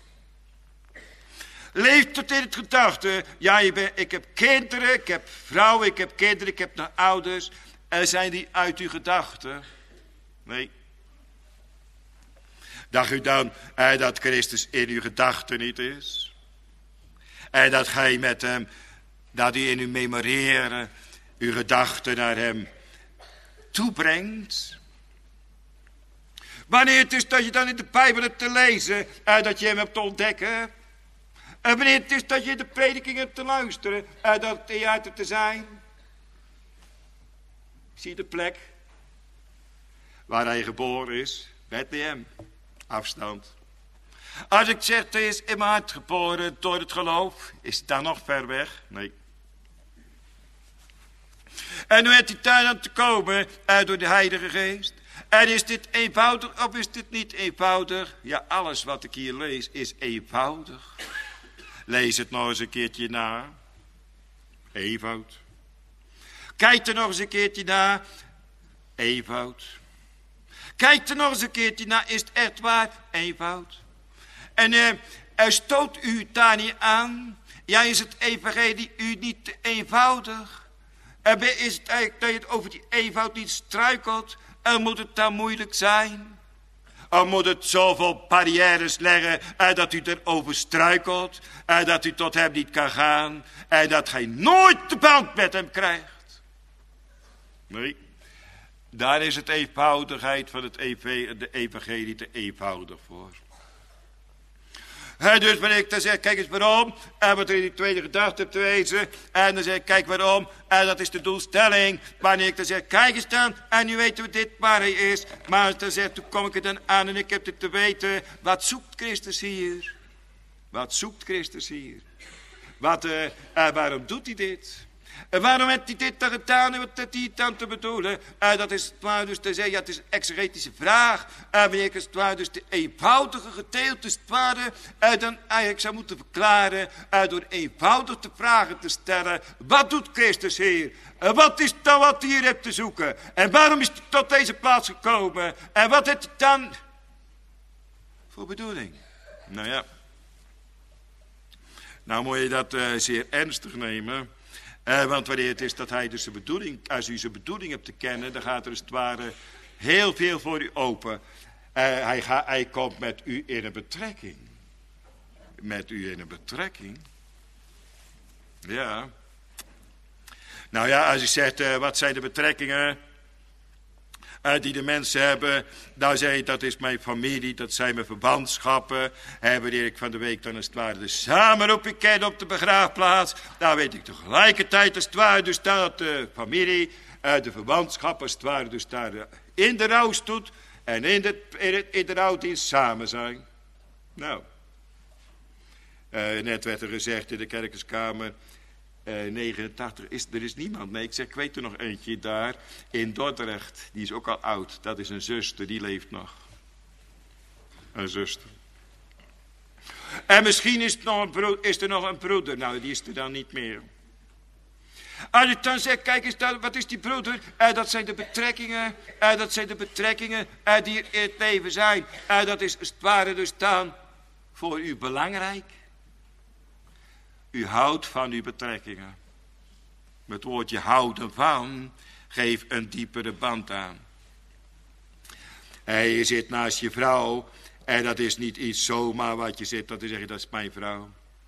Leef tot in het gedachte. Ja, je bent, ik heb kinderen, ik heb vrouwen, ik heb kinderen, ik heb nog ouders. En zijn die uit uw gedachten? Nee. Dacht u dan eh, dat Christus in uw gedachten niet is? En dat gij met hem... dat u in uw memoreren uw gedachten naar hem toebrengt. Wanneer het is dat je dan in de Bijbel hebt te lezen en dat je hem hebt te ontdekken. En wanneer het is dat je de prediking hebt te luisteren en dat het theater te zijn. Zie de plek waar hij geboren is, Bethlehem, afstand. Als ik zeg, hij is in mijn hart geboren door het geloof, is het dan nog ver weg? Nee. En nu heeft hij daar aan te komen uh, door de Heilige Geest. En is dit eenvoudig of is dit niet eenvoudig? Ja, alles wat ik hier lees is eenvoudig. Lees het nog eens een keertje na. Eenvoud. Kijk er nog eens een keertje na. Eenvoud. Kijk er nog eens een keertje na. Is het echt waar? Eenvoud. En uh, er stoot u daar niet aan. Ja, is het evangelie u niet te eenvoudig? En is het eigenlijk dat je het over die eenvoud niet struikelt? En moet het dan moeilijk zijn? Of moet het zoveel barrières leggen en dat u erover struikelt? En dat u tot hem niet kan gaan? En dat gij nooit de band met hem krijgt? Nee, daar is het eenvoudigheid van het ev- de evangelie te eenvoudig voor. En dus wanneer ik dan zeg, kijk eens waarom. En wat er in die tweede gedachte hebt te wezen. En dan zeg ik, kijk waarom. En dat is de doelstelling. Wanneer ik dan zeg, kijk eens dan. En nu weten we dit waar hij is. Maar dan zeg, toen kom ik er dan aan en ik heb dit te weten. Wat zoekt Christus hier? Wat zoekt Christus hier? Wat, uh, uh, waarom doet hij dit? En waarom heeft hij dit dan gedaan en wat heeft hij dan te bedoelen? Uh, dat is het waar dus te zeggen, ja, het is een exegetische vraag. Uh, wanneer ik als het ware dus de eenvoudige gedeeltes het ware, uh, dan eigenlijk zou moeten verklaren uh, door eenvoudig de vragen te stellen. Wat doet Christus hier? Uh, wat is dan wat hij hier heeft te zoeken? En waarom is hij tot deze plaats gekomen? En wat heeft hij dan voor bedoeling? Nou ja, nou moet je dat uh, zeer ernstig nemen. Uh, want wanneer het is dat hij dus zijn bedoeling, als u zijn bedoeling hebt te kennen, dan gaat er als het ware heel veel voor u open. Uh, hij, ga, hij komt met u in een betrekking. Met u in een betrekking. Ja. Nou ja, als u zegt, uh, wat zijn de betrekkingen uh, die de mensen hebben, dan zeg je, dat is mijn familie, dat zijn mijn verwantschappen. En wanneer ik van de week dan als het ware de samenroeping ken op de begraafplaats, dan weet ik tegelijkertijd als het ware dus dat de familie, uh, de verwantschap als het ware dus daar in de rouw stoet en in de, in de, in de rouwdienst samen zijn. Nou, uh, net werd er gezegd in de kerkenskamer, Uh, negenentachtig, is, er is niemand. Nee, ik zeg, ik weet er nog eentje daar in Dordrecht. Die is ook al oud. Dat is een zuster, die leeft nog. Een zuster. En misschien is, het nog een broer, is er nog een broeder. Nou, die is er dan niet meer. Als je dan zegt, kijk eens, dat, wat is die broeder? Uh, dat zijn de betrekkingen. Uh, dat zijn de betrekkingen uh, die er in het leven zijn. Uh, dat is als het ware dus dan voor u belangrijk. U houdt van uw betrekkingen. Met het woordje houden van, geef een diepere band aan. En je zit naast je vrouw en dat is niet iets zomaar wat je zit, dat is zeggen, dat is mijn vrouw.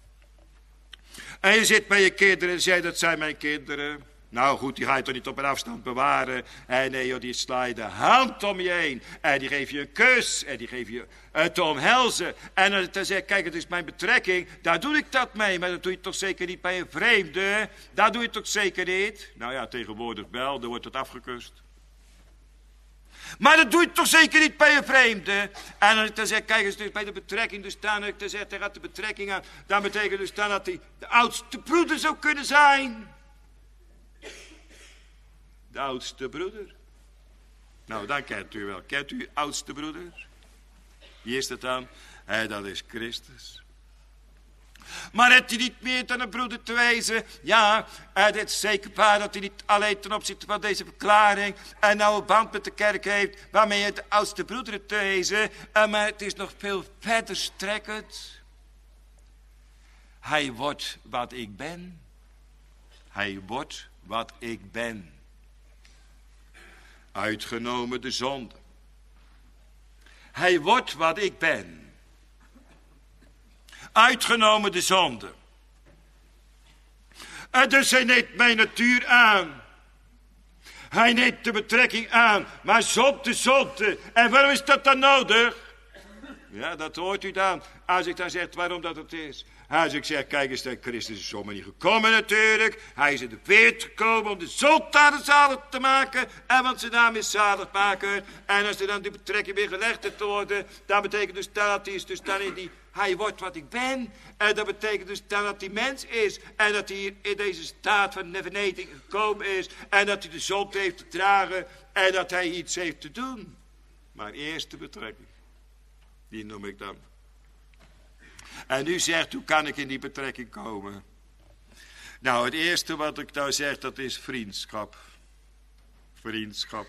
En je zit bij je kinderen en zegt, dat zijn mijn kinderen. Nou goed, die ga je toch niet op een afstand bewaren. En nee joh, die sla je de hand om je heen. En die geef je een kus. En die geef je uh, te omhelzen. En dan te zeggen, kijk, het is mijn betrekking. Daar doe ik dat mee. Maar dat doe je toch zeker niet bij een vreemde. Daar doe je toch zeker niet. Nou ja, tegenwoordig wel, dan wordt het afgekust. Maar dat doe je toch zeker niet bij een vreemde. En dan te zeggen, kijk eens, dus bij de betrekking. Dus dan te zeggen, daar gaat de betrekking aan. Dat betekent dus dan dat hij de oudste broeder zou kunnen zijn. De oudste broeder. Nou, dan kent u wel. Kent u oudste broeder? Wie is dat dan? Hey, dat is Christus. Maar heeft hij niet meer dan een broeder te wezen? Ja, het is zeker waar dat hij niet alleen ten opzichte van deze verklaring een nauwe band met de kerk heeft, waarmee hij de oudste broeder te wezen. Maar het is nog veel verder strekkend. Hij wordt wat ik ben. Hij wordt wat ik ben. Uitgenomen de zonde. Hij wordt wat ik ben. Uitgenomen de zonde. En dus hij neemt mijn natuur aan. Hij neemt de betrekking aan. Maar zonde, zonde. En waarom is dat dan nodig? Ja, dat hoort u dan. Als ik dan zeg waarom dat het is. Als ik zeg, kijk eens, dat Christus is zomaar niet gekomen natuurlijk. Hij is in de wereld gekomen om de zondagen zalig te maken. En want ze naam is zalig maken. En als er dan die betrekking weer gelegd te worden. Dat betekent dus dat hij is dus dan in die... Hij wordt wat ik ben. En dat betekent dus dan dat hij mens is. En dat hij hier in deze staat van vernedering gekomen is. En dat hij de zonde heeft te dragen. En dat hij iets heeft te doen. Maar eerst de betrekking. Die noem ik dan. En u zegt, hoe kan ik in die betrekking komen? Nou, het eerste wat ik nou zeg, dat is vriendschap. Vriendschap.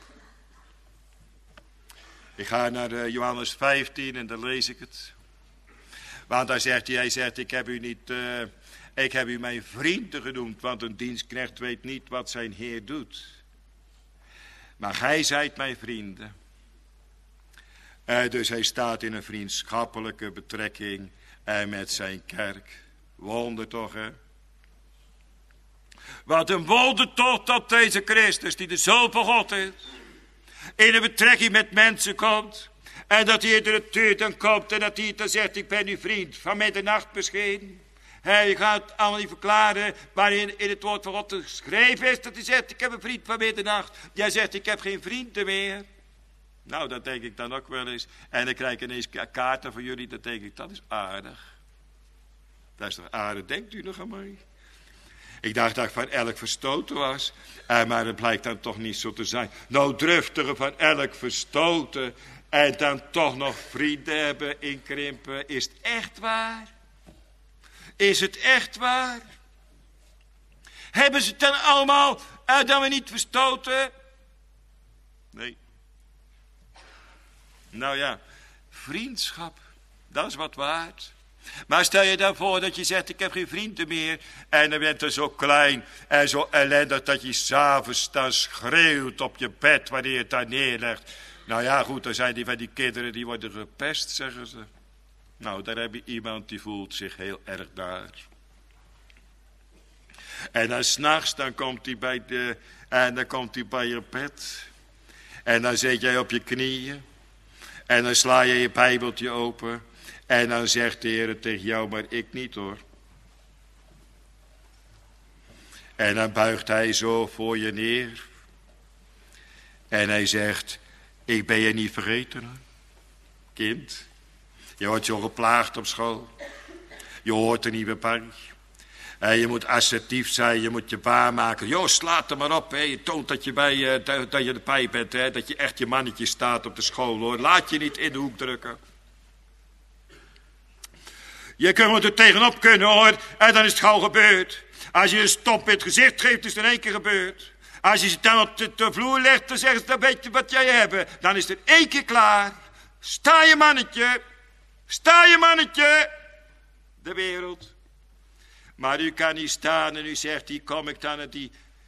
Ik ga naar uh, Johannes vijftien en dan lees ik het. Want daar zegt hij, hij zegt, ik heb u niet, uh, ik heb u mijn vrienden genoemd, want een dienstknecht weet niet wat zijn heer doet. Maar gij zijt mijn vrienden. Uh, dus hij staat in een vriendschappelijke betrekking en met zijn kerk. Wonder toch, hè? Wat een wonder toch dat deze Christus, die de Zoon van God is, in een betrekking met mensen komt. En dat hij door de deur dan komt en dat hij dan zegt, ik ben uw vriend van middernacht misschien. Hij je gaat het allemaal niet verklaren, maar in, in het woord van God geschreven is dat hij zegt, ik heb een vriend van middernacht. Jij zegt, ik heb geen vrienden meer. Nou, dat denk ik dan ook wel eens. En dan krijg ik ineens kaarten van jullie, dat denk ik, dat is aardig. Dat is toch aardig, denkt u nog aan mij? Ik dacht dat ik van elk verstoten was. Eh, maar dat blijkt dan toch niet zo te zijn. Nou, driftige van elk verstoten. En dan toch nog vrienden hebben inkrimpen. Is het echt waar? Is het echt waar? Hebben ze het dan allemaal uh, dan we niet verstoten? Nee. Nou ja, vriendschap, dat is wat waard. Maar stel je dan voor dat je zegt, ik heb geen vrienden meer. En dan bent je zo klein en zo ellendig dat je 's avonds dan schreeuwt op je bed wanneer je het daar neerlegt. Nou ja, goed, dan zijn die van die kinderen die worden gepest, zeggen ze. Nou, daar heb je iemand die voelt zich heel erg daar. En dan 's nachts, dan komt hij bij de, en dan komt hij bij je bed. En dan zit jij op je knieën. En dan sla je je bijbeltje open. En dan zegt de Heer tegen jou, maar ik niet hoor. En dan buigt hij zo voor je neer. En hij zegt, ik ben je niet vergeten hoor. Kind, je wordt zo geplaagd op school. Je hoort er niet meer bij. En je moet assertief zijn, je moet je waarmaken. Jo, slaat er maar op, hè. Je toont dat je, bij, uh, dat, dat je erbij bent, hè. Dat je echt je mannetje staat op de school, hoor. Laat je niet in de hoek drukken. Je kunt er tegenop kunnen, hoor. En dan is het gauw gebeurd. Als je een stomp in het gezicht geeft, is het in één keer gebeurd. Als je ze dan op de, de vloer legt, dan zeggen ze, dan weet je wat jij hebt. Dan is het in één keer klaar. Sta je mannetje. Sta je mannetje. De wereld. Maar u kan niet staan en u zegt, hier kom ik dan en die,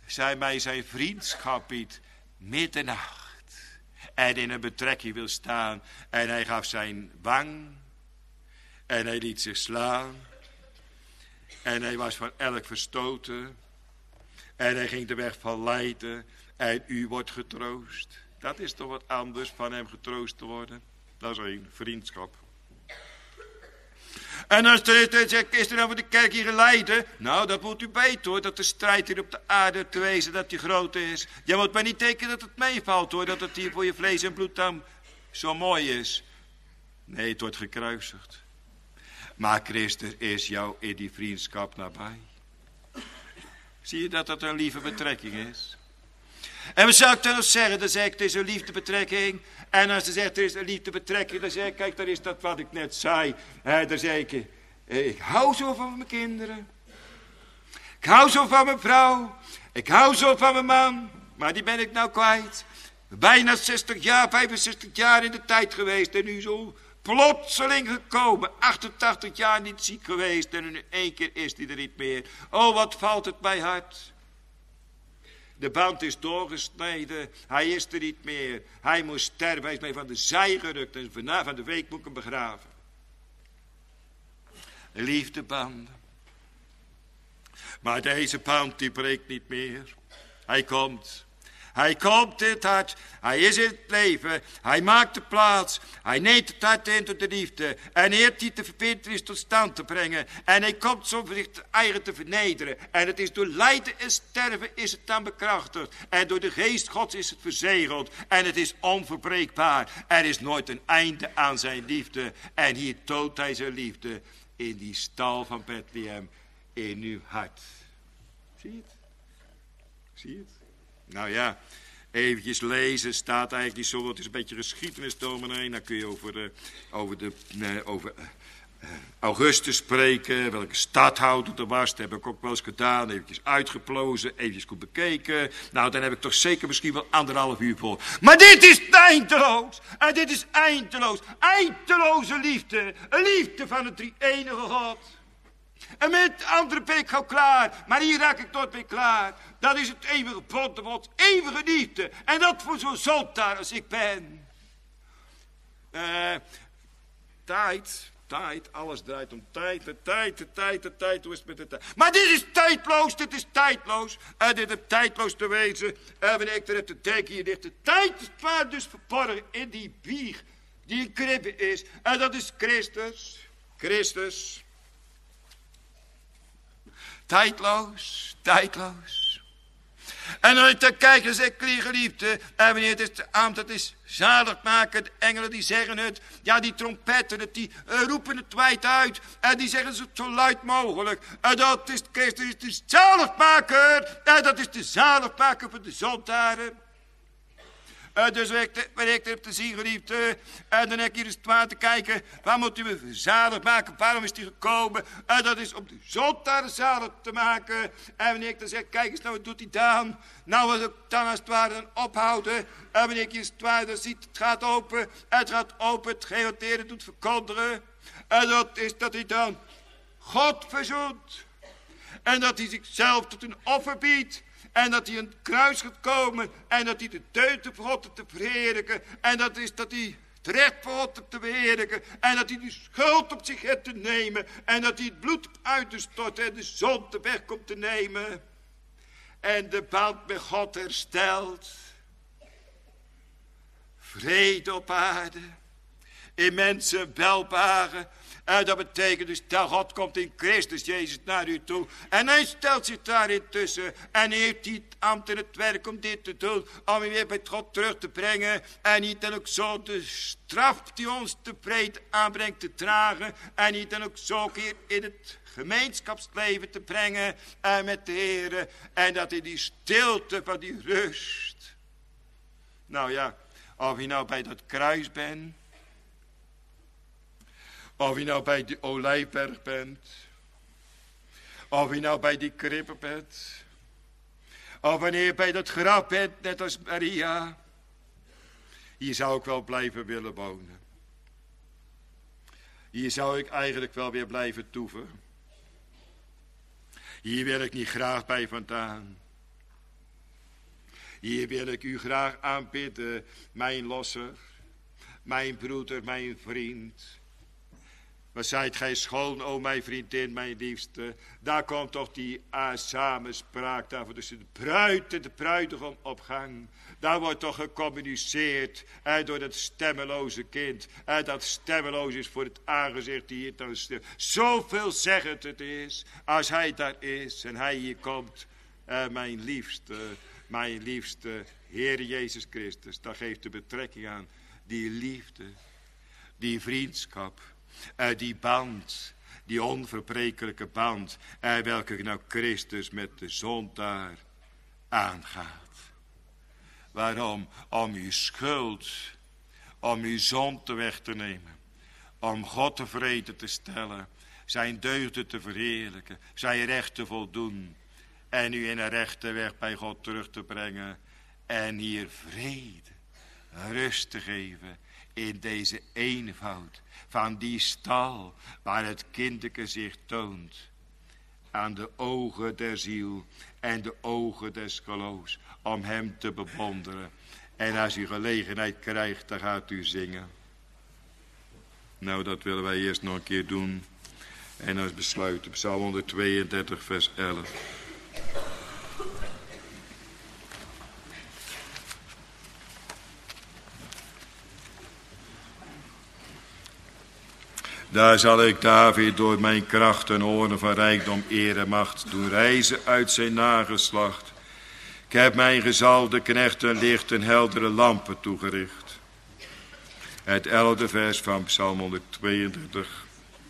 zij mij zijn vriendschap biedt middernacht en in een betrekking wil staan en hij gaf zijn wang en hij liet zich slaan en hij was van elk verstoten en hij ging de weg van lijden en u wordt getroost. Dat is toch wat anders, van hem getroost te worden. Dat is een vriendschap. En als er is, is er dan voor de kerk hier geleiden? Nou, dat moet u weten hoor, dat de strijd hier op de aarde te wezen, dat die groot is. Je moet maar niet denken dat het meevalt hoor, dat het hier voor je vlees en bloed dan zo mooi is. Nee, het wordt gekruisigd. Maar Christus is jou in die vriendschap nabij. Zie je dat dat een lieve betrekking is? En wat zou ik dan nog zeggen? Dan zeg ik, het is een liefdebetrekking. En als ze zegt, er is een liefdebetrekking, dan zeg ik, kijk, daar is dat wat ik net zei. He, dan zeg ik, ik hou zo van mijn kinderen. Ik hou zo van mijn vrouw. Ik hou zo van mijn man. Maar die ben ik nou kwijt. Bijna zestig jaar, vijfenzestig jaar in de tijd geweest. En nu zo plotseling gekomen. achtentachtig jaar niet ziek geweest. En in één keer is die er niet meer. Oh, wat valt het mij hard. De band is doorgesneden. Hij is er niet meer. Hij moest sterven. Hij is mij van de zij gerukt. En van de week moet ik hem begraven. Liefdebanden. Maar deze band die breekt niet meer. Hij komt. Hij komt in het hart. Hij is in het leven. Hij maakt de plaats. Hij neemt het hart in tot de liefde. En eert die de verbintenis tot stand te brengen. En hij komt zo voor zich eigen te vernederen. En het is door lijden en sterven is het dan bekrachtigd. En door de geest Gods is het verzegeld. En het is onverbreekbaar. Er is nooit een einde aan zijn liefde. En hier toont hij zijn liefde in die stal van Bethlehem. In uw hart. Zie je het? Zie je het? Nou ja, eventjes lezen, staat eigenlijk niet zo, het is een beetje geschiedenisdominee. Dan kun je over, uh, over, de, uh, over uh, Augustus spreken, welke stadhouder er was. Dat heb ik ook wel eens gedaan, eventjes uitgeplozen, eventjes goed bekeken. Nou, dan heb ik toch zeker misschien wel anderhalf uur vol. Maar dit is eindeloos, en dit is eindeloos, eindeloze liefde. Een liefde van de drie-enige God. En met anderen ben ik gauw klaar. Maar hier raak ik nooit mee klaar. Dat is het eeuwige bond van ons eeuwige liefde. En dat voor zo'n zondaar als ik ben. Uh, tijd, tijd, alles draait om tijd. De tijd, de tijd, de tijd, hoe is het met de tijd? Maar dit is tijdloos, dit is tijdloos. En uh, dit is tijdloos te wezen. En uh, wanneer ik er heb te denken, hier ligt de tijd is waar dus verborgen in die wieg. Die een kribbe is. En uh, dat is Christus. Christus. Tijdloos, tijdloos. En als ik dan kijk, dan zeg ik, geliefde, en wanneer het is de ambt, dat is zalig maken. De engelen die zeggen het, ja die trompetten het, die uh, roepen het wijd uit. En die zeggen het zo luid mogelijk. En dat is Christus, de zaligmaker. En dat is de zaligmaker voor de zondaren. Uh, dus wanneer ik er heb te zien, geliefde, en uh, dan heb ik hier eens te kijken, waar moet u me zalig maken, waarom is die gekomen? En uh, dat is om de zondaar zalig te maken. En wanneer ik dan zeg, kijk eens nou, wat doet hij dan? Nou, als ik dan als het ware dan ophouden, en wanneer ik hier als het ware dan ziet, het gaat open, het gaat open, het geoteerde doet verkondigen. En dat is dat hij dan God verzoent. En dat hij zichzelf tot een offer biedt. En dat hij een kruis gaat komen. En dat hij de deugden voor God te verheerlijken. En dat is dat hij het recht voor God te beheerlijken. En dat hij de schuld op zich heeft te nemen. En dat hij het bloed uit te storten. En de zonde weg komt te nemen. En de band met God herstelt. Vrede op aarde. In mensen welbaren. En dat betekent dus dat God komt in Christus Jezus naar u toe. En hij stelt zich daarin tussen. En heeft hij het ambt en het werk om dit te doen. Om u weer bij God terug te brengen. En niet dan ook zo de straf die ons te breed aanbrengt te dragen. En niet dan ook zo keer in het gemeenschapsleven te brengen. En met de Heer. En dat in die stilte van die rust. Nou ja, of je nou bij dat kruis bent. Of je nou bij die olijfberg bent. Of je nou bij die kribbe bent. Of wanneer je bij dat graf bent, net als Maria. Hier zou ik wel blijven willen wonen. Hier zou ik eigenlijk wel weer blijven toeven. Hier wil ik niet graag bij vandaan. Hier wil ik u graag aanbidden, mijn losser, mijn broeder, mijn vriend. Wat zijt gij schoon, o mijn vriendin, mijn liefste. Daar komt toch die uh, samenspraak daarvoor tussen de bruid en de bruidegom op gang. Daar wordt toch gecommuniceerd uh, door dat stemmeloze kind. Uh, dat stemmeloos is voor het aangezicht die hier dan stil. Zoveel zeggend het is, als hij daar is en hij hier komt. Uh, mijn liefste, mijn liefste Heer Jezus Christus. Dat geeft de betrekking aan die liefde, die vriendschap. Uh, die band, die onverbrekelijke band, uh, welke nou Christus met de zondaar aangaat. Waarom? Om uw schuld, om uw zonde weg te nemen, om God tevreden te stellen, zijn deugden te verheerlijken, zijn recht te voldoen en u in een rechte weg bij God terug te brengen en hier vrede, rust te geven in deze eenvoud van die stal waar het kinderke zich toont aan de ogen der ziel en de ogen des geloofs om hem te bewonderen. En als u gelegenheid krijgt, dan gaat u zingen. Nou, dat willen wij eerst nog een keer doen. En als besluiten, Psalm honderdtweeëndertig vers elf. Daar zal ik David door mijn kracht en oren van rijkdom, eer en macht doen reizen uit zijn nageslacht. Ik heb mijn gezalfde knechten licht en heldere lampen toegericht. Het elfde vers van Psalm honderdtweeëndertig.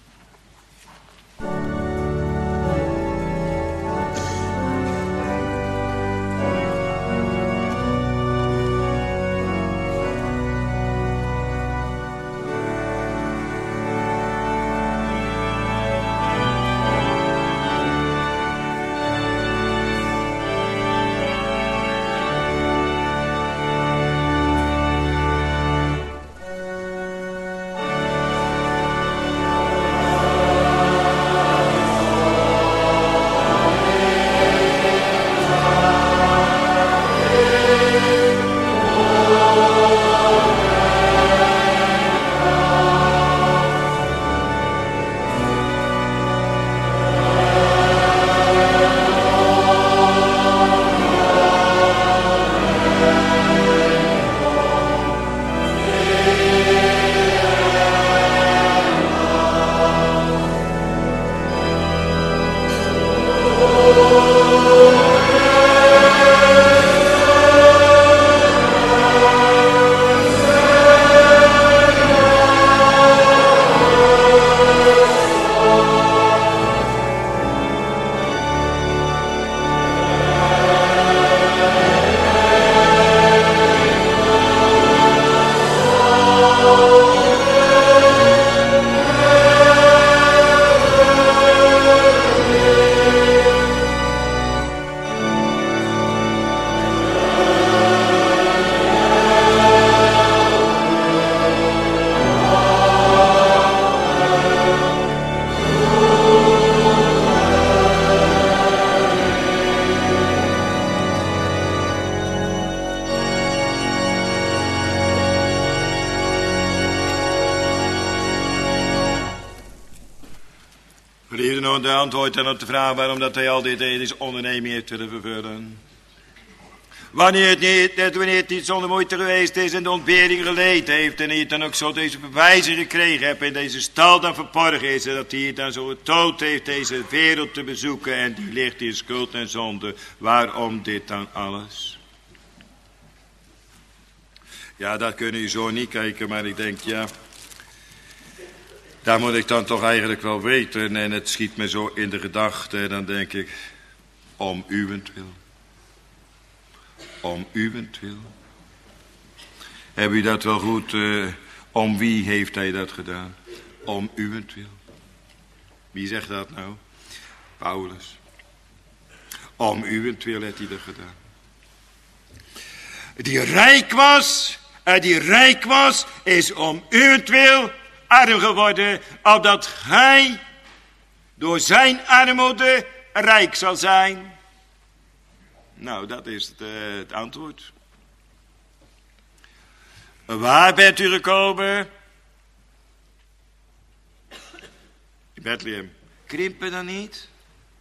De antwoord en op de vraag waarom dat hij al dit deze onderneming heeft willen vervullen. Wanneer het niet, net wanneer het niet zonder moeite geweest is en de ontbering geleden heeft en hij dan ook zo deze bewijzen gekregen hebt en deze stal dan verborgen is en dat hij dan zo getoond heeft deze wereld te bezoeken en die ligt in schuld en zonde. Waarom dit dan alles? Ja, dat kunnen u zo niet kijken, maar ik denk ja, daar moet ik dan toch eigenlijk wel weten. En het schiet me zo in de gedachte. Dan denk ik, om uwentwil. Om uwentwil. Heb u dat wel goed? Uh, om wie heeft hij dat gedaan? Om uwentwil. Wie zegt dat nou? Paulus. Om uwentwil heeft hij dat gedaan. Die rijk was, en die rijk was, is om uwentwil arm geworden, opdat gij door zijn armoede rijk zal zijn. Nou, dat is het, uh, het antwoord. Waar bent u gekomen? In Bethlehem. Krimpen dan niet?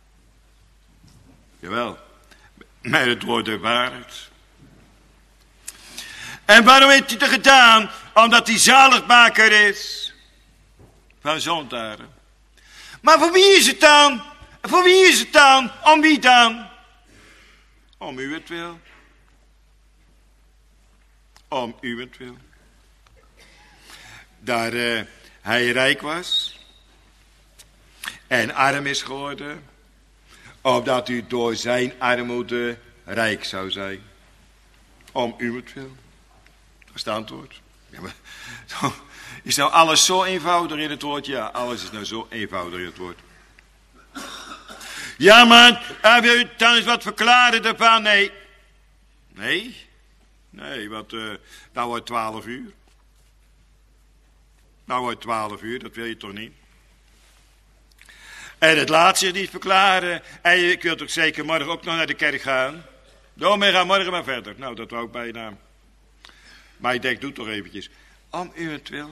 Jawel, maar het wordt de waarheid. En waarom heeft hij het gedaan? Omdat hij zaligmaker is van zondaren. Maar voor wie is het dan? Voor wie is het dan? Om wie dan? Om uwentwil. Om uwentwil. Daar uh, hij rijk was en arm is geworden, opdat u door zijn armoede rijk zou zijn. Om uwentwil. Dat is het antwoord. Ja, maar, zo, is nou alles zo eenvoudig in het woord? Ja, alles is nou zo eenvoudig in het woord. Ja, man, uh, wil u dan eens wat verklaren daarvan? Nee. Nee? Nee, want uh, nou wordt twaalf uur. Nou wordt twaalf uur, dat wil je toch niet? En het laat zich niet verklaren. En ik wil toch zeker morgen ook nog naar de kerk gaan? Dominee, ga morgen maar verder. Nou, dat wou ik bijna. Maar ik denk, doe toch eventjes. Om uwentwil.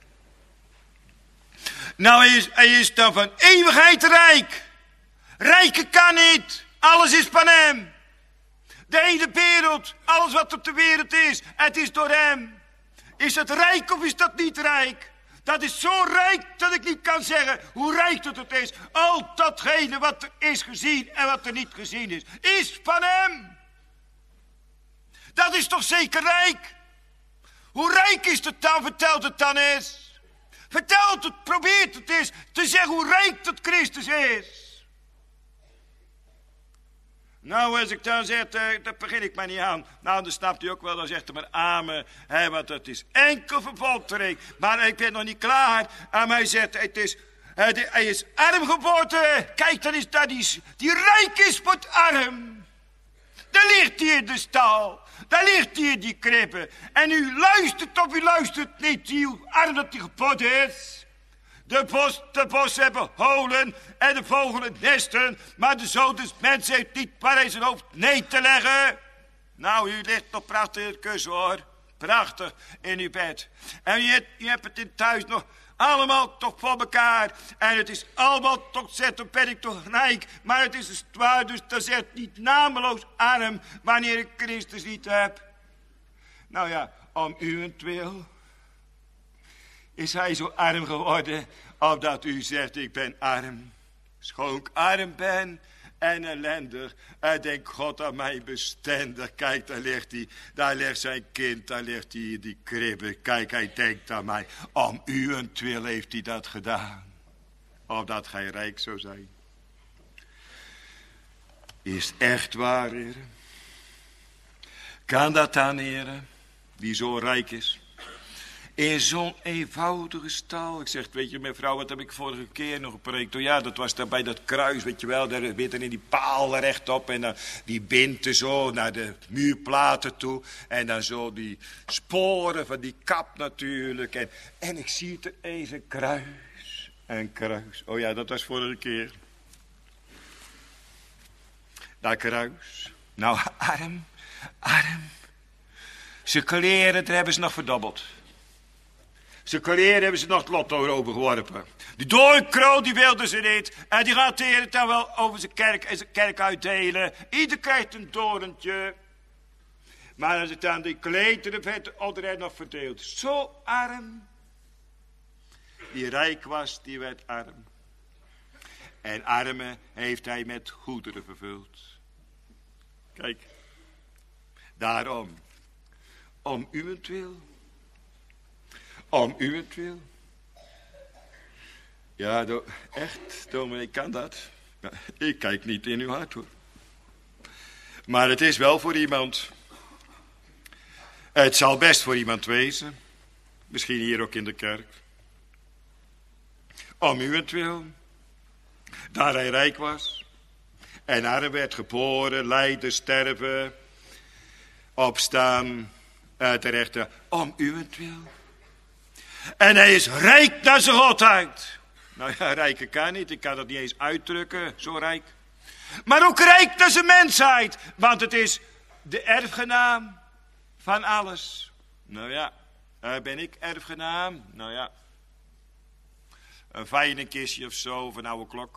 Nou, hij is, hij is dan van eeuwigheid rijk. Rijken kan niet. Alles is van hem. De hele wereld, alles wat op de wereld is, het is door hem. Is dat rijk of is dat niet rijk? Dat is zo rijk dat ik niet kan zeggen hoe rijk dat het is. Al datgene wat er is gezien en wat er niet gezien is, is van hem. Dat is toch zeker rijk? Hoe rijk is het dan? Vertelt het dan eens. Vertelt het, probeert het eens te zeggen hoe rijk dat Christus is. Nou, als ik dan zeg, uh, daar begin ik maar niet aan. Nou, dan snapt u ook wel, dan zegt hij maar amen. Hè, want het is enkel verfoltering. Maar ik ben nog niet klaar. En hij zegt, het is, uh, de, hij is arm geworden. Kijk, dan is dat die, die rijk is, wordt arm. Daar ligt hij in de stal. Daar ligt hij in die kribben. En u luistert of u luistert niet, hoe arm dat hij geworden is. De bos, de bos hebben holen en de vogelen nesten. Maar de zoon des mensen heeft niet waar hij zijn hoofd neer te leggen. Nou, u ligt nog prachtig in het kussen hoor. Prachtig in uw bed. En je, je hebt het in thuis nog allemaal toch voor elkaar. En het is allemaal toch zet, dan ben ik toch rijk. Maar het is dus waar, dus dat zegt niet nameloos arm wanneer ik Christus niet heb. Nou ja, om uwentwil is hij zo arm geworden, opdat u zegt, ik ben arm. Schoon ik arm ben en ellendig, en denk God aan mij bestendig. Kijk, daar ligt hij, daar ligt zijn kind, daar ligt hij in die kribbe. Kijk, hij denkt aan mij. Om uwentwil heeft hij dat gedaan, opdat gij rijk zou zijn. Is het echt waar, heren? Kan dat dan, heren, die zo rijk is? In zo'n eenvoudige stal. Ik zeg, weet je mevrouw, wat heb ik vorige keer nog gepreekt? Oh ja, dat was daar bij dat kruis, weet je wel. Daar werd er in die paal rechtop. En dan die binten zo naar de muurplaten toe. En dan zo die sporen van die kap natuurlijk. En, en ik zie het er eens, een kruis. Een kruis. Oh ja, dat was vorige keer. Dat kruis. Nou, arm, arm. Zijn kleren, daar hebben ze nog verdobbeld. Zijn kleren hebben ze nog het lotto overgeworpen. Die doornkroon, die wilden ze niet. En die gaat de Heer dan wel over zijn kerk en zijn kerk uitdelen. Ieder krijgt een dorentje. Maar als het dan die klederen werd onderin nog verdeeld. Zo arm. Die rijk was, die werd arm. En arme heeft hij met goederen vervuld. Kijk. Daarom. Om uwentwil. Om uwentwil. Ja, do, echt, dominee, kan dat? Ja, ik kijk niet in uw hart, hoor. Maar het is wel voor iemand. Het zal best voor iemand wezen. Misschien hier ook in de kerk. Om uwentwil. Daar hij rijk was. En arm werd geboren, lijden, sterven. Opstaan. Uit de rechter. Om uwentwil. En hij is rijk naar zijn godheid. Nou ja, rijken kan niet. Ik kan dat niet eens uitdrukken. Zo rijk. Maar ook rijk naar zijn mensheid. Want het is de erfgenaam van alles. Nou ja, uh, ben ik erfgenaam? Nou ja. Een fijne kistje of zo, of een oude klok.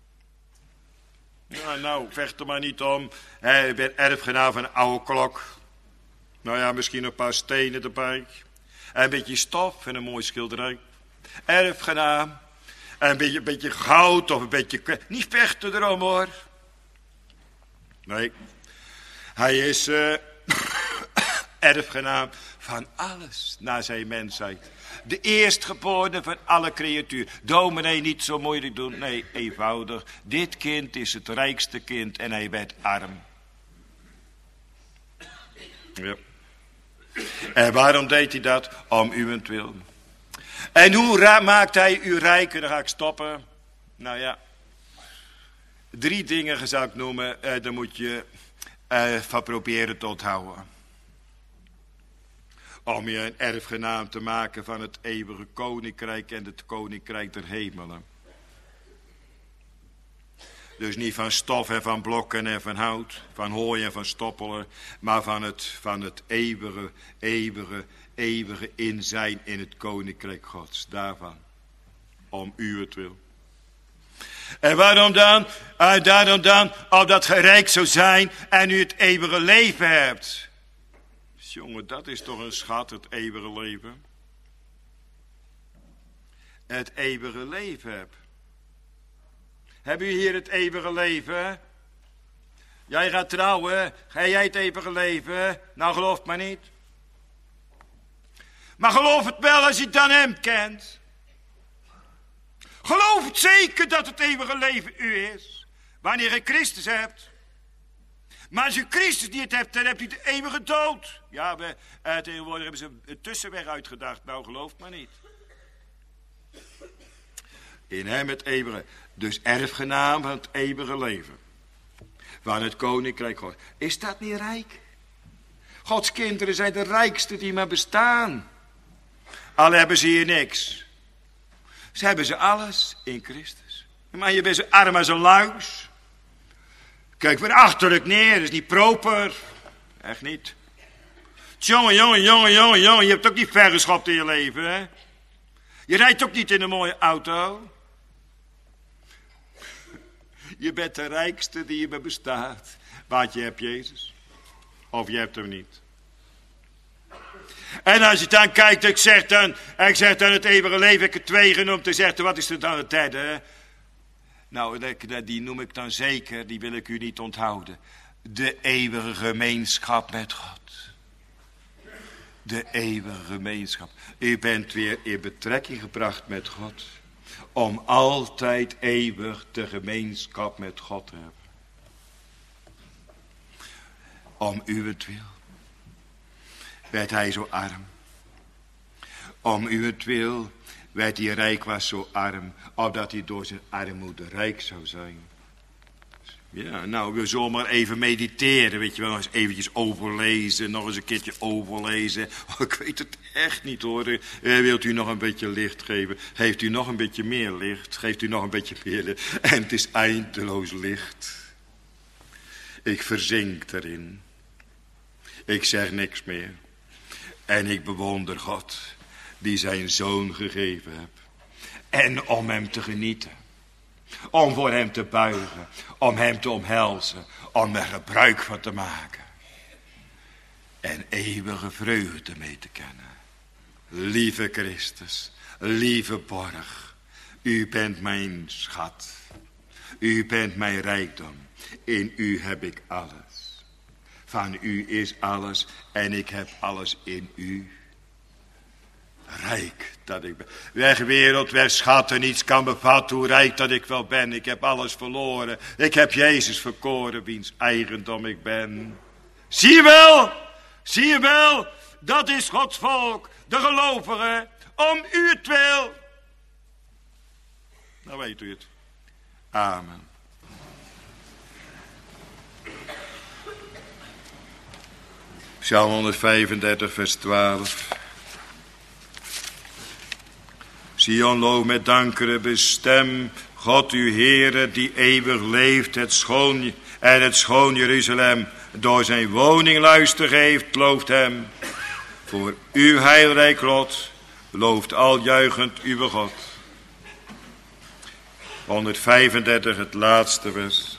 Ja, nou, vecht er maar niet om. Hey, ik ben erfgenaam van een oude klok. Nou ja, misschien een paar stenen erbij. En een beetje stof en een mooi schilderij. Erfgenaam. En een beetje, een beetje goud of een beetje... Niet vechten erom, hoor. Nee. Hij is uh, erfgenaam van alles naar zijn mensheid. De eerstgeborene van alle creatuur. Dominee, niet zo moeilijk doen. Nee, eenvoudig. Dit kind is het rijkste kind en hij werd arm. Ja. En waarom deed hij dat? Om uwentwil. En hoe ra- maakt hij u rijker? Dan ga ik stoppen. Nou ja. Drie dingen zou ik noemen. Uh, daar moet je uh, van proberen te onthouden. Om je een erfgenaam te maken van het eeuwige koninkrijk en het koninkrijk der hemelen. Dus niet van stof en van blokken en van hout, van hooi en van stoppelen, maar van het, van het eeuwige, eeuwige, eeuwige in zijn in het koninkrijk Gods. Daarvan. Om uwentwil. En waarom dan? Uh, daarom dan, opdat ge rijk zou zijn en u het eeuwige leven hebt. Jongen, dat is toch een schat, het eeuwige leven. Het eeuwige leven heb. Hebben u hier het eeuwige leven? Jij gaat trouwen, ga jij het eeuwige leven? Nou, geloof maar niet. Maar geloof het wel als je dan hem kent. Geloof het zeker dat het eeuwige leven u is. Wanneer je Christus hebt. Maar als je Christus niet hebt, dan heb je de eeuwige dood. Ja, we, uh, tegenwoordig hebben ze een tussenweg uitgedacht. Nou, geloof maar niet. In hem het eeuwige. Dus erfgenaam van het eeuwige leven. Van het koninkrijk God. Is dat niet rijk? Gods kinderen zijn de rijkste die maar bestaan. Al hebben ze hier niks. Ze hebben ze alles in Christus. Maar je bent zo arm als een luis. Kijk weer achterlijk neer, dat is niet proper. Echt niet. Jongen, jongen, jongen, jongen, jongen, je hebt ook niet ver geschopt in je leven, hè? Je rijdt ook niet in een mooie auto. Je bent de rijkste die je bestaat. Want je hebt Jezus. Of je hebt hem niet. En als je dan kijkt, ik zeg dan, ik zeg dan het eeuwige leven, ik heb twee genoemd, dan zegt hij, wat is er dan het derde? Nou, die noem ik dan zeker, die wil ik u niet onthouden. De eeuwige gemeenschap met God. De eeuwige gemeenschap. U bent weer in betrekking gebracht met God. Om altijd eeuwig de gemeenschap met God te hebben. Om uwentwil werd hij zo arm. Om uwentwil werd hij rijk, was zo arm, opdat hij door zijn armoede rijk zou zijn. Ja, nou, we zullen maar even mediteren, weet je wel, nog eens eventjes overlezen, nog eens een keertje overlezen. Oh, ik weet het echt niet, hoor. Uh, wilt u nog een beetje licht geven? Geeft u nog een beetje meer licht? Geeft u nog een beetje meer licht? En het is eindeloos licht. Ik verzink erin. Ik zeg niks meer. En ik bewonder God, die zijn zoon gegeven heeft. En om hem te genieten. Om voor hem te buigen. Om hem te omhelzen. Om er gebruik van te maken. En eeuwige vreugde mee te kennen. Lieve Christus. Lieve borg. U bent mijn schat. U bent mijn rijkdom. In u heb ik alles. Van u is alles. En ik heb alles in u. Rijk dat ik ben. Weg wereld, weg schatten, niets kan bevatten hoe rijk dat ik wel ben. Ik heb alles verloren. Ik heb Jezus verkoren, wiens eigendom ik ben. Zie je wel? Zie je wel? Dat is Gods volk, de gelovigen, om u het wil. Nou weet u het. Amen. Psalm honderdvijfendertig, vers twaalf. Sion loof met dankere bestem, God uw Heere die eeuwig leeft, het schoon en het schoon Jeruzalem door zijn woning luister geeft, looft hem. Voor uw heilrijk lot, looft al juichend uw God. honderdvijfendertig, het laatste vers.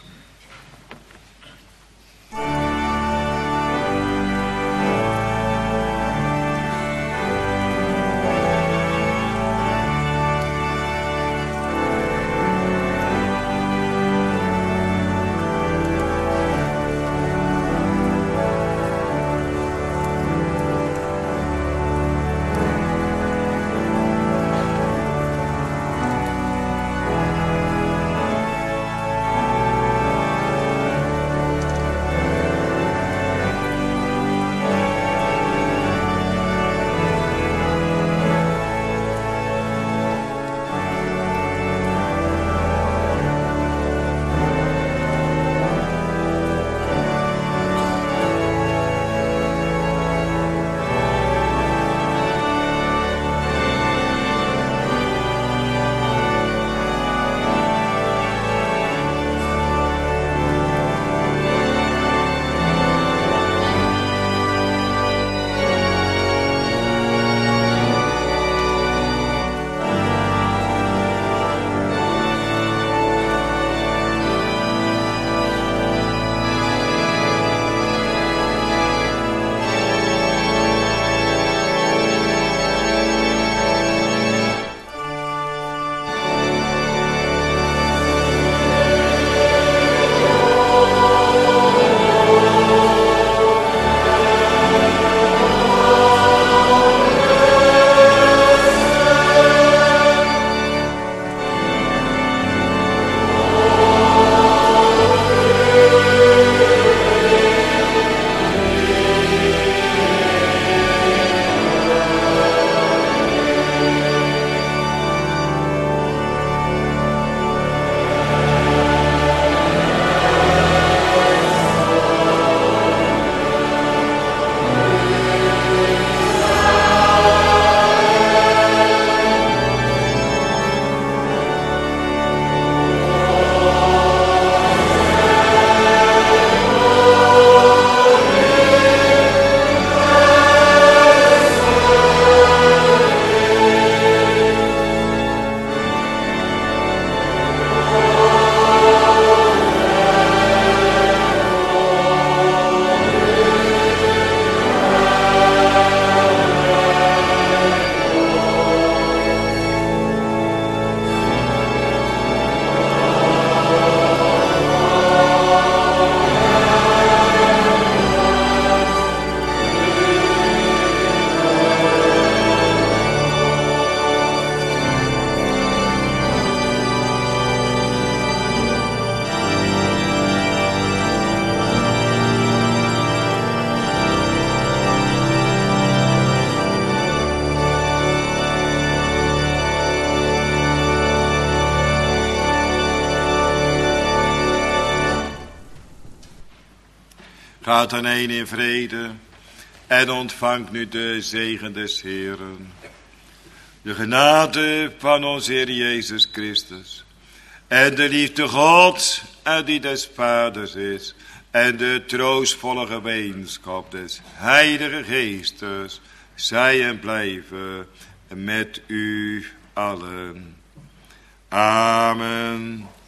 Gaat dan heen in vrede en ontvangt nu de zegen des Heeren. De genade van onze Heer Jezus Christus en de liefde God en die des Vaders is en de troostvolle gemeenschap des Heilige Geestes zij en blijven met u allen. Amen.